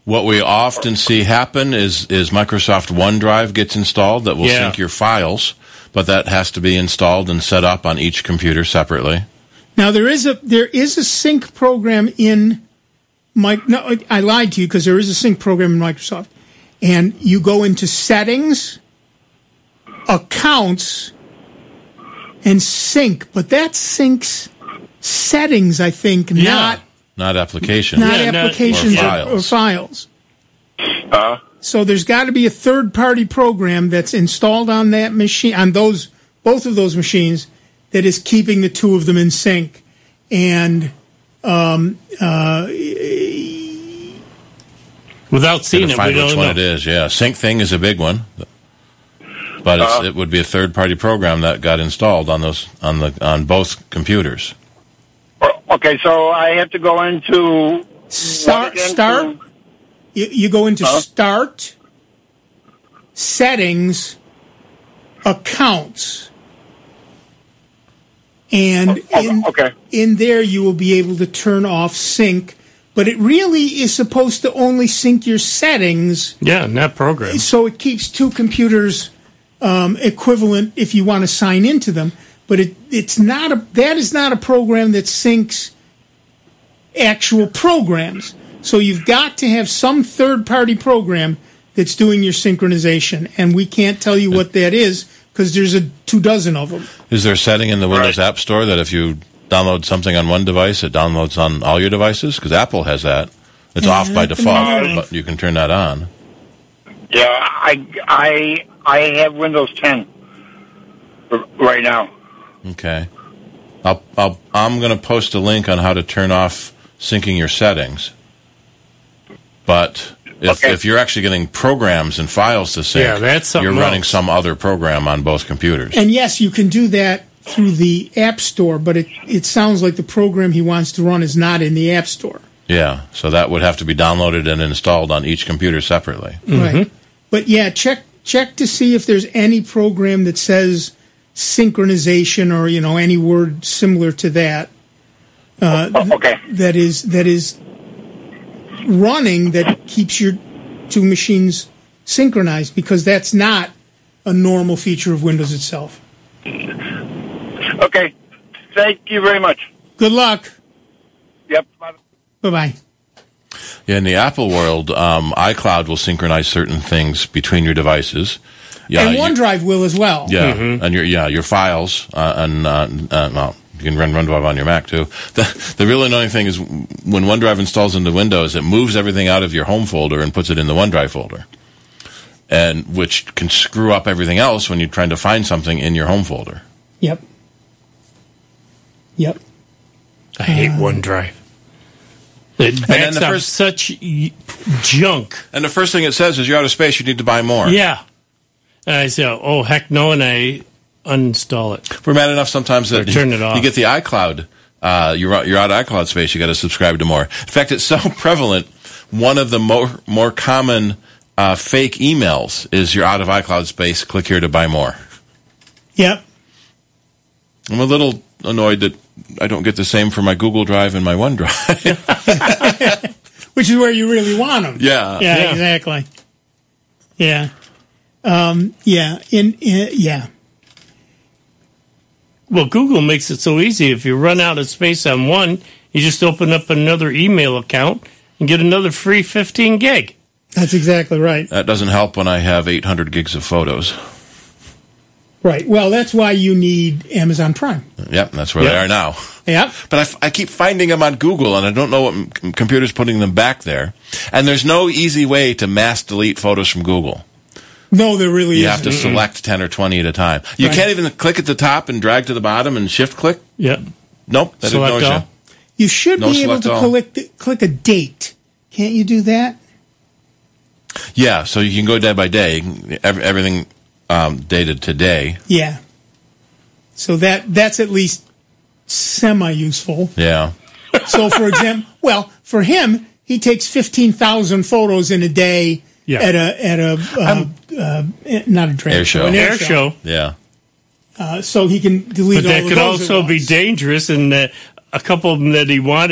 What we often see happen is is Microsoft OneDrive gets installed that will Yeah. sync your files, but that has to be installed and set up on each computer separately. Now there is a there is a sync program in my. No, I lied to you because there is a sync program in Microsoft, and you go into settings, accounts, and sync. But that syncs settings, I think, Yeah. not Not application. not Yeah, not- applications or or, files. or files. Uh, So there's got to be a third-party program that's installed on that machine, on those both of those machines, that is keeping the two of them in sync. And um, uh, Without seeing to it, we find don't which know. one it is. Yeah, Sync Thing is a big one, but it's, Uh, it would be a third-party program that got installed on those on the on both computers. okay, so I have to go into start, again? start. You, you go into Huh? Start, Settings, Accounts, and Oh, in okay. in there you will be able to turn off sync. But it really is supposed to only sync your settings, Yeah, not program. so it keeps two computers um, equivalent if you want to sign into them. But it, it's not a that is not a program that syncs actual programs. So you've got to have some third party program that's doing your synchronization, and we can't tell you what that is because there's a two dozen of them. Is there a setting in the Windows Right. App Store that if you download something on one device, it downloads on all your devices? Because Apple has that. It's Yeah, off by that's default, another- but you can turn that on. Yeah, I I I have Windows ten r- right now. Okay. I'll, I'll, I'm going to post a link on how to turn off syncing your settings. But if, Okay. if you're actually getting programs and files to sync, Yeah, that's something you're running else. some other program on both computers. And yes, you can do that through the App Store, but it, it sounds like the program he wants to run is not in the App Store. Yeah, so that would have to be downloaded and installed on each computer separately. Right. But yeah, check check to see if there's any program that says synchronization or, you know, any word similar to that. Uh, Oh, okay. that is that is running that keeps your two machines synchronized, because that's not a normal feature of Windows itself. Okay. Thank you very much. Good luck. Yep. Bye bye. Yeah, in the Apple world, um, iCloud will synchronize certain things between your devices. Yeah, and you- OneDrive will as well. Yeah, and your yeah your files uh, and uh, uh, well, you can run OneDrive on your Mac too. The the real annoying thing is when OneDrive installs into Windows, it moves everything out of your home folder and puts it in the OneDrive folder, and which can screw up everything else when you're trying to find something in your home folder. Yep. Yep. I hate OneDrive. It then backs the up first- such y- junk. And the first thing it says is you're out of space. You need to buy more. Yeah. And I say, oh, heck no, and I uninstall it. We're mad enough sometimes that Or turn it off. you get the iCloud. Uh, you're out- you're out of iCloud space. You got to subscribe to more. In fact, it's so prevalent. One of the more more common uh, fake emails is you're out of iCloud space. Click here to buy more. Yep. I'm a little annoyed that I don't get the same for my Google Drive and my OneDrive. Which is where you really want them. Yeah. Yeah, Yeah. exactly. Yeah. Um, yeah. In, in yeah. Well, Google makes it so easy. If you run out of space on one, you just open up another email account and get another free fifteen gig. That's exactly right. That doesn't help when I have eight hundred gigs of photos. Right. Well, that's why you need Amazon Prime. Yep, that's where Yep. they are now. Yep. But I, f- I keep finding them on Google, and I don't know what m- computer's putting them back there. And there's no easy way to mass delete photos from Google. No, there really You isn't. have to select ten or twenty at a time. You Right. can't even click at the top and drag to the bottom and shift click. Yep. Nope, that Select ignores all. you. You should No be able select to all. click, click a date. Can't you do that? Yeah, so you can go day by day, ev- everything um, dated today. Yeah. So that that's at least semi-useful. Yeah. So, for example, well, for him, he takes fifteen thousand photos in a day Yeah. at a at a uh, uh, not a drag Air show. an Air show. Yeah. Uh, so he can delete But all that of could those also at be once. dangerous, and uh, a couple of them that he wanted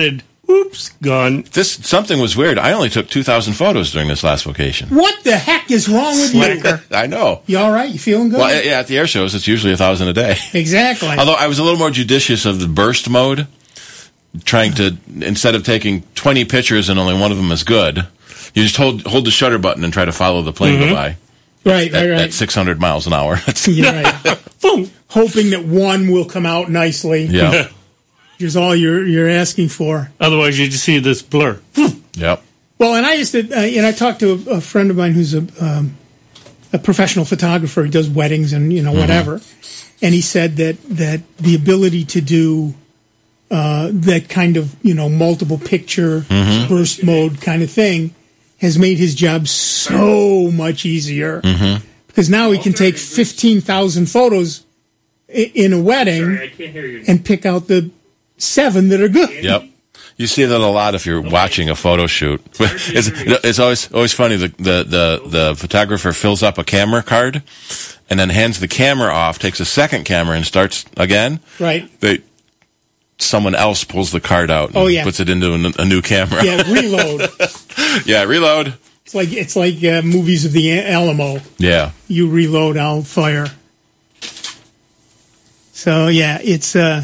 Oops, gone. This something was weird. I only took two thousand photos during this last vacation. What the heck is wrong with Slacker. you? I know. You all right? You feeling good? Well, yeah, at the air shows, it's usually a thousand a day. Exactly. Although I was a little more judicious of the burst mode, trying to, instead of taking twenty pictures and only one of them is good, you just hold hold the shutter button and try to follow the plane Mm-hmm. go by. Right, at, right, right. At six hundred miles an hour. Yeah, right. Boom. Hoping that one will come out nicely. Yeah. Is all you're you're asking for. Otherwise, you just see this blur. Yep. Well, and I used to, uh, and I talked to a, a friend of mine who's a um, a professional photographer. He does weddings and you know whatever, mm-hmm. and he said that that the ability to do uh, that kind of you know multiple picture mm-hmm. burst mode kind of thing has made his job so much easier mm-hmm. because now he can take fifteen thousand photos i- in a wedding Sorry, I can't hear you. and pick out the seven that are good. Yep. You see that a lot if you're watching a photo shoot. It's, it's always always funny. The, the, the, the photographer fills up a camera card and then hands the camera off, takes a second camera and starts again. Right. They, someone else pulls the card out and Oh, yeah. puts it into a, a new camera. Yeah, reload. yeah, reload. It's like it's like uh, movies of the Alamo. Yeah. You reload, I'll fire. So yeah, it's uh,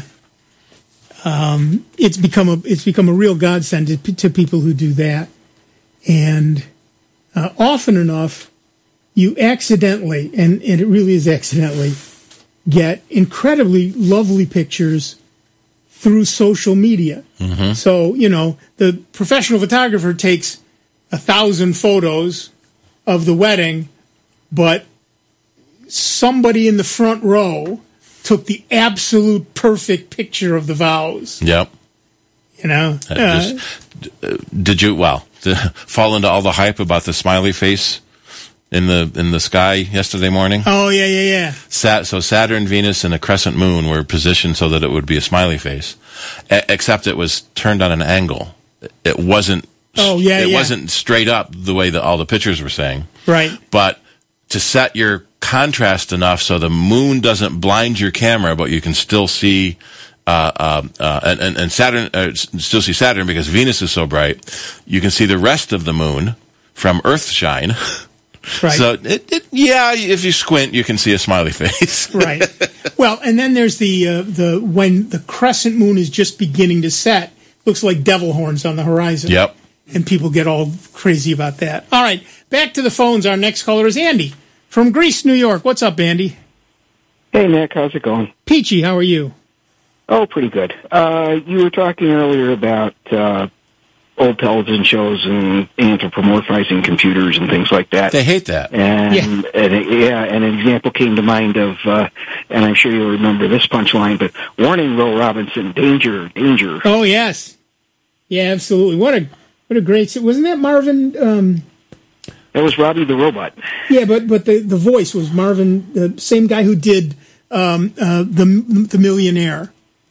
um, it's become a it's become a real godsend to, to people who do that, and uh, often enough, you accidentally, and, and it really is accidentally, get incredibly lovely pictures through social media. Mm-hmm. So you know, the professional photographer takes a thousand photos of the wedding, but somebody in the front row took the absolute perfect picture of the vows. Yep. You know? Uh, Uh, just, uh, did you, well, to fall into all the hype about the smiley face in the in the sky yesterday morning? oh, yeah, yeah, yeah. Sat, so Saturn, Venus, and a crescent moon were positioned so that it would be a smiley face, a- except it was turned on an angle. It wasn't. Oh, yeah, It yeah. wasn't straight up the way that all the pictures were saying. Right. But to set your contrast enough so the moon doesn't blind your camera, but you can still see uh, uh, uh, and, and, and Saturn uh, still see Saturn because Venus is so bright. You can see the rest of the moon from Earth shine. Right. So it, it, yeah, if you squint, you can see a smiley face. Right. Well, and then there's the uh, the when the crescent moon is just beginning to set, looks like devil horns on the horizon. Yep. And people get all crazy about that. All right, back to the phones. Our next caller is Andy from Greece, New York. What's up, Andy? Hey, Nick. How's it going? Peachy, how are you? Oh, pretty good. Uh, you were talking earlier about uh, old television shows and anthropomorphizing computers and things like that. They hate that. And, Yeah. and it- yeah, and an example came to mind of, uh, and I'm sure you'll remember this punchline, but warning, Will Robinson, danger, danger. Oh, yes. Yeah, absolutely. What a what a great... Wasn't that Marvin... Um, That was Robbie the Robot. yeah, but but the, the voice was Marvin, the same guy who did um, uh, the the Millionaire.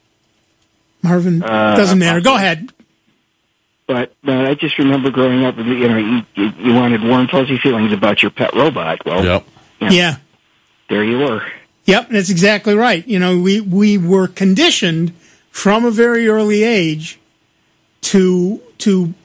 Marvin, Uh, doesn't matter. Go ahead. But, but I just remember growing up, you know, you, you, you wanted warm, fuzzy feelings about your pet robot. Well, Yep. you know, Yeah. there you were. Yep, that's exactly right. You know, we, we were conditioned from a very early age to to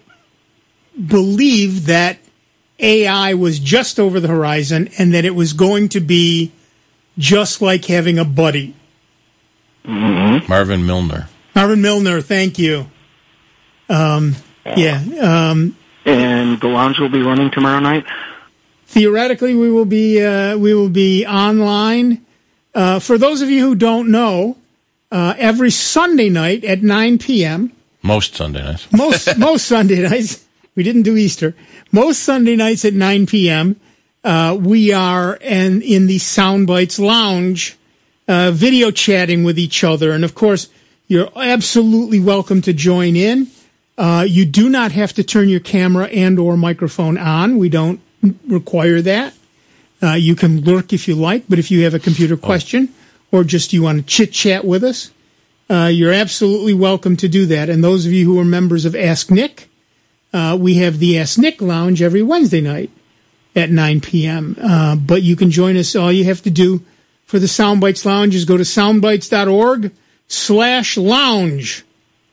believe that A I was just over the horizon and that it was going to be just like having a buddy. Mm-hmm. Marvin Milner. Marvin Milner, thank you. Um, yeah. Um, And the lounge will be running tomorrow night? theoretically, we will be uh, we will be online. Uh, for those of you who don't know, uh, every Sunday night at nine p.m. Most Sunday nights. most most Sunday nights. We didn't do Easter. Most Sunday nights at nine p.m. Uh, we are in, in the Soundbites Lounge, uh, video chatting with each other. And of course, you're absolutely welcome to join in. Uh, you do not have to turn your camera and or microphone on. We don't require that. Uh, you can lurk if you like, but if you have a computer question or just you want to chit chat with us, uh, you're absolutely welcome to do that. And those of you who are members of Ask Nick, uh, we have the Ask Nick Lounge every Wednesday night at nine p.m. Uh, but you can join us. All you have to do for the Soundbites Lounge is go to soundbites.org slash lounge.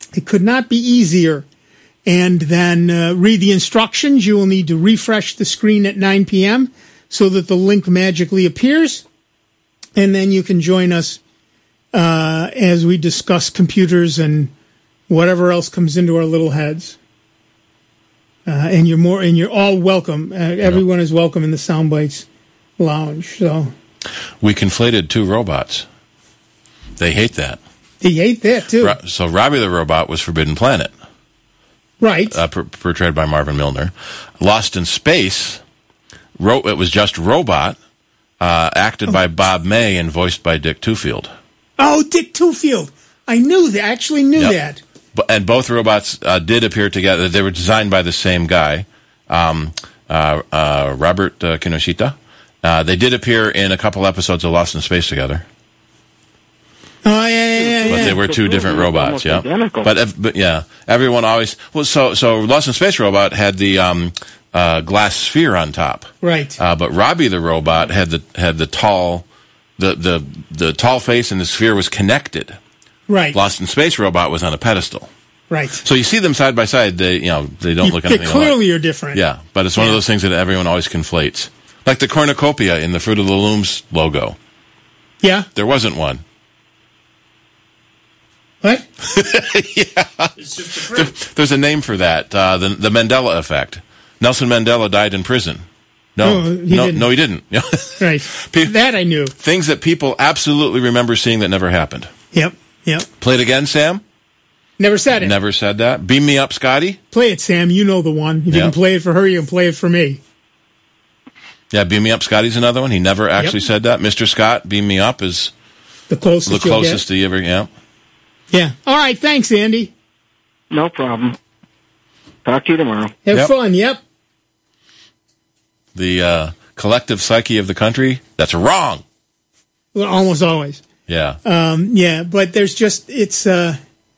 It could not be easier. And then uh, read the instructions. You will need to refresh the screen at nine p.m. so that the link magically appears. And then you can join us uh, as we discuss computers and whatever else comes into our little heads. Uh, and you're more, and you're all welcome. Uh, everyone is welcome in the Soundbites Lounge. So we conflated two robots. They hate that. They hate that too. Ro- so Robbie the Robot was Forbidden Planet, right? Uh, per- portrayed by Marvin Milner. Lost in Space, ro- it was just Robot, uh, acted oh. by Bob May and voiced by Dick Tuffield. Oh, Dick Tuffield! I knew that. I actually knew yep. that. And both robots uh, did appear together. They were designed by the same guy, um, uh, uh, Robert uh, Kinoshita. Uh, they did appear in a couple episodes of Lost in Space together. Oh, yeah, yeah, yeah. But they were two different robots, yeah. But, but, yeah, everyone always... Well, so, so Lost in Space Robot had the um, uh, glass sphere on top. Right. Uh, but Robbie the Robot had the had the tall... The, the, the tall face and the sphere was connected. Right. Lost in Space Robot was on a pedestal. Right. So you see them side by side. They, you know, they don't you, look anything alike. They clearly alike. are different. Yeah, but it's one yeah. of those things that everyone always conflates, like the cornucopia in the Fruit of the Looms logo. Yeah. There wasn't one. What? yeah. It's just a fruit. There, there's a name for that. Uh, the the Mandela effect. Nelson Mandela died in prison. No, no, he no, didn't. no, he didn't. Right. That I knew. Things that people absolutely remember seeing that never happened. Yep. Yep. Play it again, Sam. Never said it. Never said that. Beam me up, Scotty. Play it, Sam. You know the one. If yep. you can play it for her, you can play it for me. Yeah, Beam Me Up, Scotty's another one. He never actually yep. said that. Mister Scott, Beam Me Up is the closest, the closest to you ever, yeah. Yeah. All right, thanks, Andy. No problem. Talk to you tomorrow. Have yep. fun, yep. The uh, collective psyche of the country, that's wrong. Well, almost always. Yeah. Um, yeah, but there's just, it's, uh,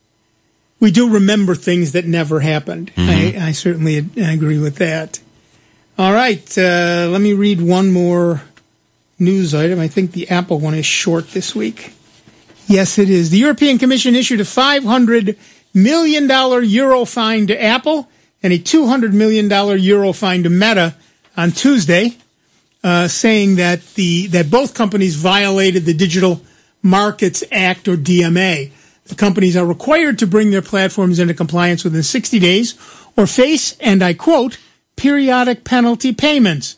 we do remember things that never happened. Mm-hmm. I, I certainly agree with that. All right, uh, let me read one more news item. I think the Apple one is short this week. Yes, it is. The European Commission issued a five hundred million dollars euro fine to Apple and a two hundred million dollars euro fine to Meta on Tuesday, uh, saying that the that both companies violated the Digital Markets Act, or D M A. The companies are required to bring their platforms into compliance within sixty days or face, and I quote, periodic penalty payments,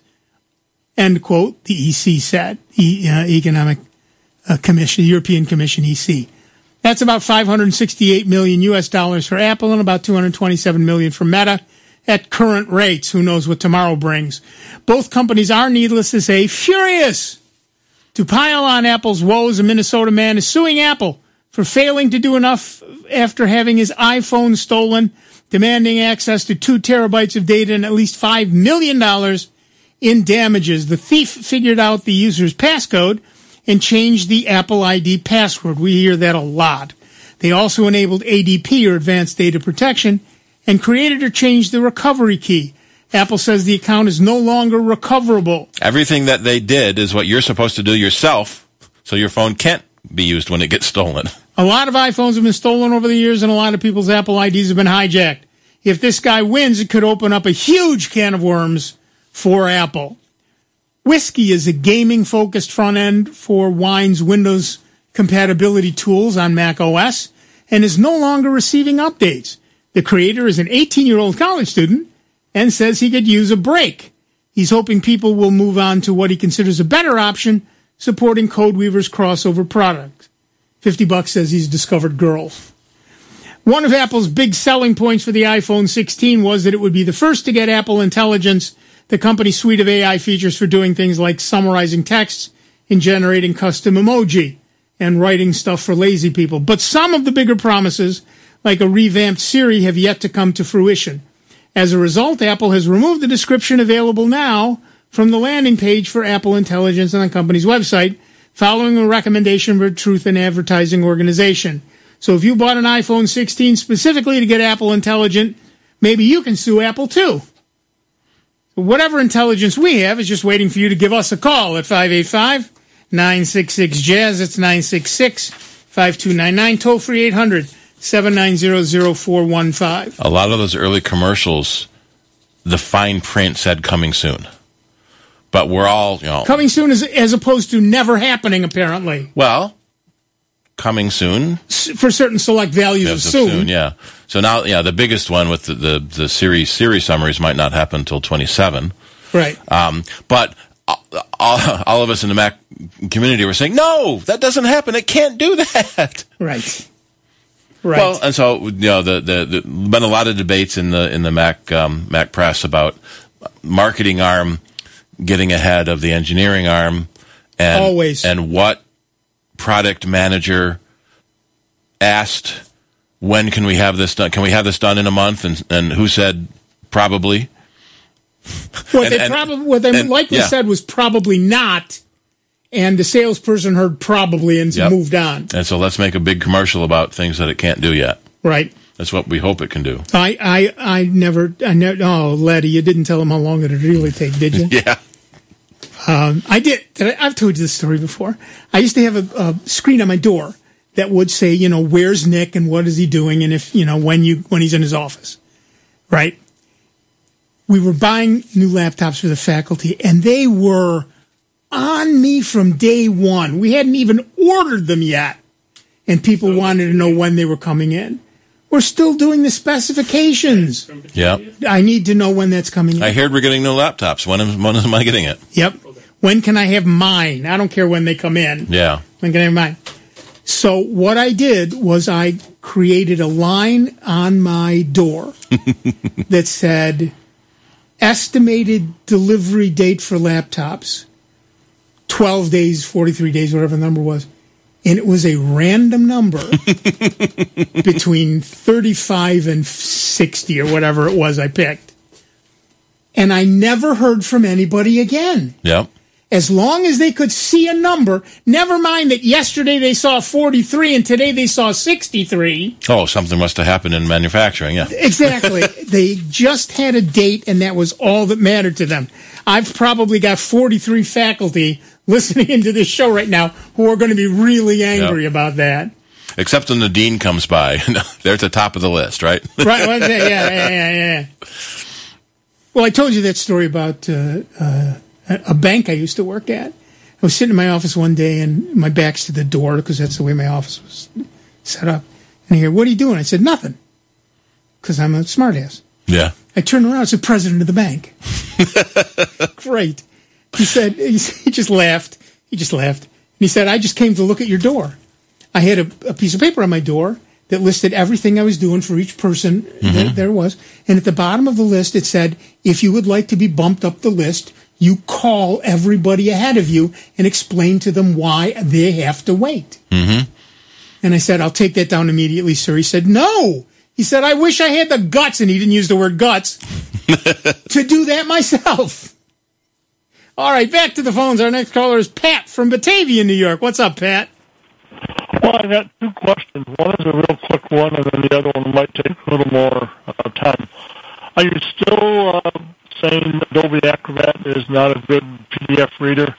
end quote, the E C said, e, uh, Economic uh, Commission, European Commission, E C. That's about five hundred sixty-eight million U S dollars for Apple and about two hundred twenty-seven million for Meta at current rates. Who knows what tomorrow brings? Both companies are, needless to say, furious. To pile on Apple's woes, a Minnesota man is suing Apple for failing to do enough after having his iPhone stolen, demanding access to two terabytes of data and at least five million dollars in damages. The thief figured out the user's passcode and changed the Apple I D password. We hear that a lot. They also enabled A D P, or Advanced Data Protection, and created or changed the recovery key. Apple says the account is no longer recoverable. Everything that they did is what you're supposed to do yourself, so your phone can't be used when it gets stolen. A lot of iPhones have been stolen over the years, and a lot of people's Apple I Ds have been hijacked. If this guy wins, it could open up a huge can of worms for Apple. Whiskey is a gaming-focused front end for Wine's Windows compatibility tools on Mac O S and is no longer receiving updates. The creator is an eighteen-year-old college student and says he could use a break. He's hoping people will move on to what he considers a better option, supporting CodeWeaver's crossover product. fifty bucks says he's discovered girls. One of Apple's big selling points for the iPhone sixteen was that it would be the first to get Apple Intelligence, the company's suite of A I features for doing things like summarizing texts and generating custom emoji and writing stuff for lazy people. But some of the bigger promises, like a revamped Siri, have yet to come to fruition. As a result, Apple has removed the description available now from the landing page for Apple Intelligence on the company's website, following a recommendation from a Truth in Advertising organization. So if you bought an iPhone sixteen specifically to get Apple Intelligent, maybe you can sue Apple too. Whatever intelligence we have is just waiting for you to give us a call at five eight five, nine six six, J A Z Z. It's nine six six, five two nine nine. Toll free eight hundred, seven nine zero, zero four one five. A lot of those early commercials, the fine print said coming soon. But we're all, you know... Coming soon as, as opposed to never happening, apparently. Well, coming soon. S- for certain select values of soon. soon. Yeah. So now, yeah, the biggest one with the, the, the series series summaries might not happen until twenty-seven. Right. Um, but all, all of us in the Mac community were saying, no, that doesn't happen. It can't do that. Right. Right. Well, and so, you know, the, the, the been a lot of debates in the in the Mac um, Mac press about marketing arm getting ahead of the engineering arm, and always, and what product manager asked, when can we have this done? Can we have this done in a month? And and who said probably? What and, they and, probably what they and, likely yeah. said was probably not, and the salesperson heard probably and Yep. moved on. And so let's make a big commercial about things that it can't do yet. Right. That's what we hope it can do. I I, I never I never. Oh, Letty, you didn't tell him how long it'd really take, did you? Yeah. Um, I did. did I, I've told you this story before. I used to have a, a screen on my door that would say, you know, where's Nick and what is he doing, and if you know when you when he's in his office, right? We were buying new laptops for the faculty, and they were on me from day one. We hadn't even ordered them yet, and people wanted to know when they were coming in. We're still doing the specifications. Yeah. I need to know when that's coming in. I heard we're getting new laptops. When am, when am I getting it? Yep. When can I have mine? I don't care when they come in. Yeah. When can I have mine? So what I did was I created a line on my door that said, estimated delivery date for laptops, twelve days, forty-three days, whatever the number was. And it was a random number between thirty-five and sixty or whatever it was I picked. And I never heard from anybody again. Yep. As long as they could see a number, never mind that yesterday they saw forty-three and today they saw sixty-three. Oh, something must have happened in manufacturing, yeah. Exactly. They just had a date, and that was all that mattered to them. I've probably got forty-three faculty listening into this show right now who are going to be really angry Yep. about that. Except when the dean comes by. They're at the top of the list, right? Right. Well, yeah, yeah, yeah, yeah. Well, I told you that story about uh, uh, a bank I used to work at. I was sitting in my office one day, and my back's to the door because that's the way my office was set up. And I hear, "What are you doing?" I said, "Nothing," because I'm a smartass. Yeah. I turned around. It's the president of the bank. Great. He said, he just laughed. He just laughed. And he said, "I just came to look at your door. I had a, a piece of paper on my door that listed everything I was doing for each person Mm-hmm. that there was. And at the bottom of the list, it said, if you would like to be bumped up the list, you call everybody ahead of you and explain to them why they have to wait." Mm-hmm. And I said, "I'll take that down immediately, sir." He said, "No." He said, "I wish I had the guts," and he didn't use the word guts, "to do that myself." All right, back to the phones. Our next caller is Pat from Batavia, New York. What's up, Pat? Well, I got two questions. One is a real quick one, and then the other one might take a little more uh, time. Are you still uh, saying Adobe Acrobat is not a good P D F reader?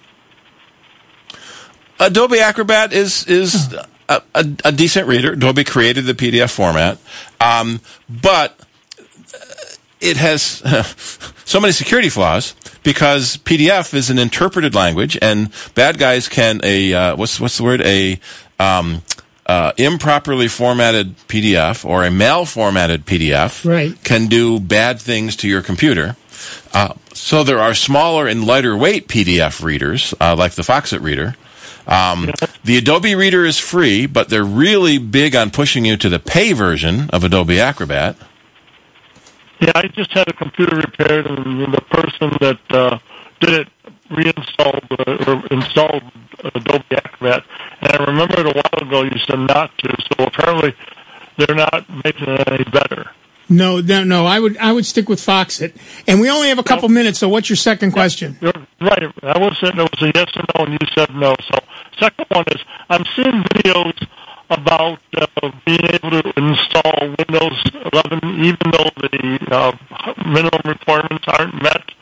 Adobe Acrobat is is a, a, a decent reader. Adobe created the P D F format, um, but it has uh, so many security flaws because P D F is an interpreted language, and bad guys can a uh, what's what's the word a um, uh, improperly formatted P D F or a malformatted P D F right. can do bad things to your computer. Uh, so there are smaller and lighter weight P D F readers uh, like the Foxit Reader. Um, the Adobe Reader is free, but they're really big on pushing you to the pay version of Adobe Acrobat. Yeah, I just had a computer repaired, and the person that uh, did it reinstalled uh, or installed Adobe Acrobat. And I remembered a while ago you said not to, so apparently they're not making it any better. No, no, no. I would, I would stick with Foxit. And we only have a couple minutes. So, what's your second question? You're right. I was saying it was a yes or no, and you said no. So, second one is I'm seeing videos about uh, being able to install Windows eleven, even though the uh, minimum requirements aren't met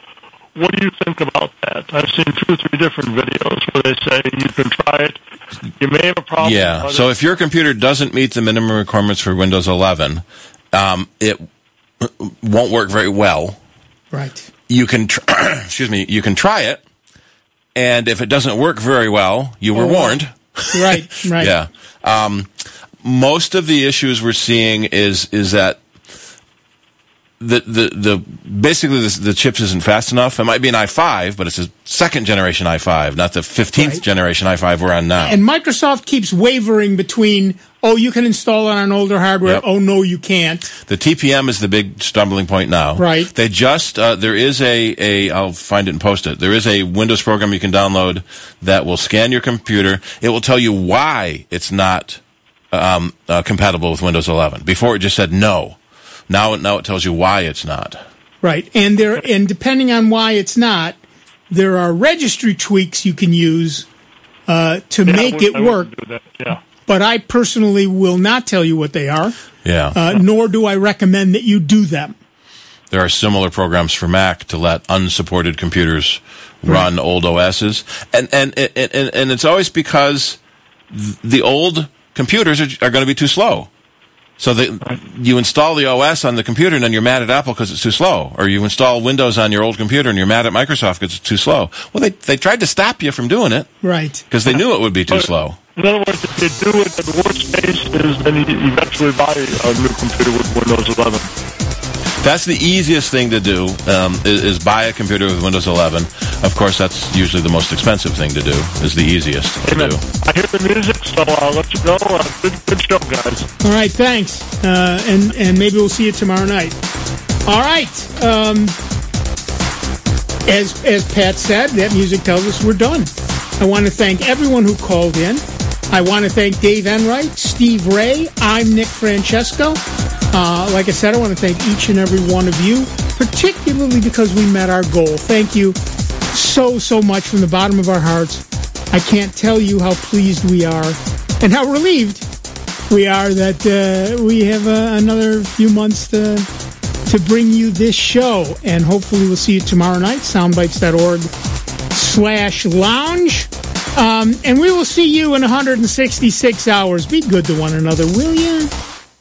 what do you think about that? I've seen two or three different videos where they say you can try it. You may have a problem. Yeah. So if your computer doesn't meet the minimum requirements for Windows eleven, um, it won't work very well. Right. You can, tr- excuse me, you can try it, and if it doesn't work very well, you were Oh, warned. Right. Right. Yeah. Um, most of the issues we're seeing is is that the the the basically the, the chips isn't fast enough. It might be an i five, but it's a second generation i five, not the fifteenth Right. generation i five we're on now. And Microsoft keeps wavering between, oh, you can install it on older hardware. Yep. Oh, no, you can't. The T P M is the big stumbling point now. Right. They just uh, there is a a I'll find it and post it. There is a Windows program you can download that will scan your computer. It will tell you why it's not um, uh, compatible with Windows eleven. Before it just said no. Now now it tells you why it's not. Right. And there, and depending on why it's not, there are registry tweaks you can use uh, to Yeah, I make would- it I wouldn't work. do that, Yeah. But I personally will not tell you what they are, Yeah. uh, nor do I recommend that you do them. There are similar programs for Mac to let unsupported computers run old O Ss, and and and and, and it's always because th- the old computers are, are going to be too slow. So the, you install the O S on the computer, and then you're mad at Apple because it's too slow, or you install Windows on your old computer, and you're mad at Microsoft because it's too slow. Well, they they tried to stop you from doing it, right? Because they knew it would be too But- slow. In other words, if you do it, the worst case is then you eventually buy a new computer with Windows eleven. That's the easiest thing to do, um, is, is buy a computer with Windows eleven. Of course, that's usually the most expensive thing to do, is the easiest Amen. to do. I hear the music, so I'll let you go. Uh, good, good show, guys. All right, thanks. Uh, and, and maybe we'll see you tomorrow night. All right. Um, as, as Pat said, that music tells us we're done. I want to thank everyone who called in. I want to thank Dave Enright, Steve Ray. I'm Nick Francesco. Uh, like I said, I want to thank each and every one of you, particularly because we met our goal. Thank you so, so much from the bottom of our hearts. I can't tell you how pleased we are and how relieved we are that uh, we have uh, another few months to, to bring you this show. And hopefully we'll see you tomorrow night, soundbites.org slash lounge. Um, and we will see you in one hundred sixty-six hours. Be good to one another, will you?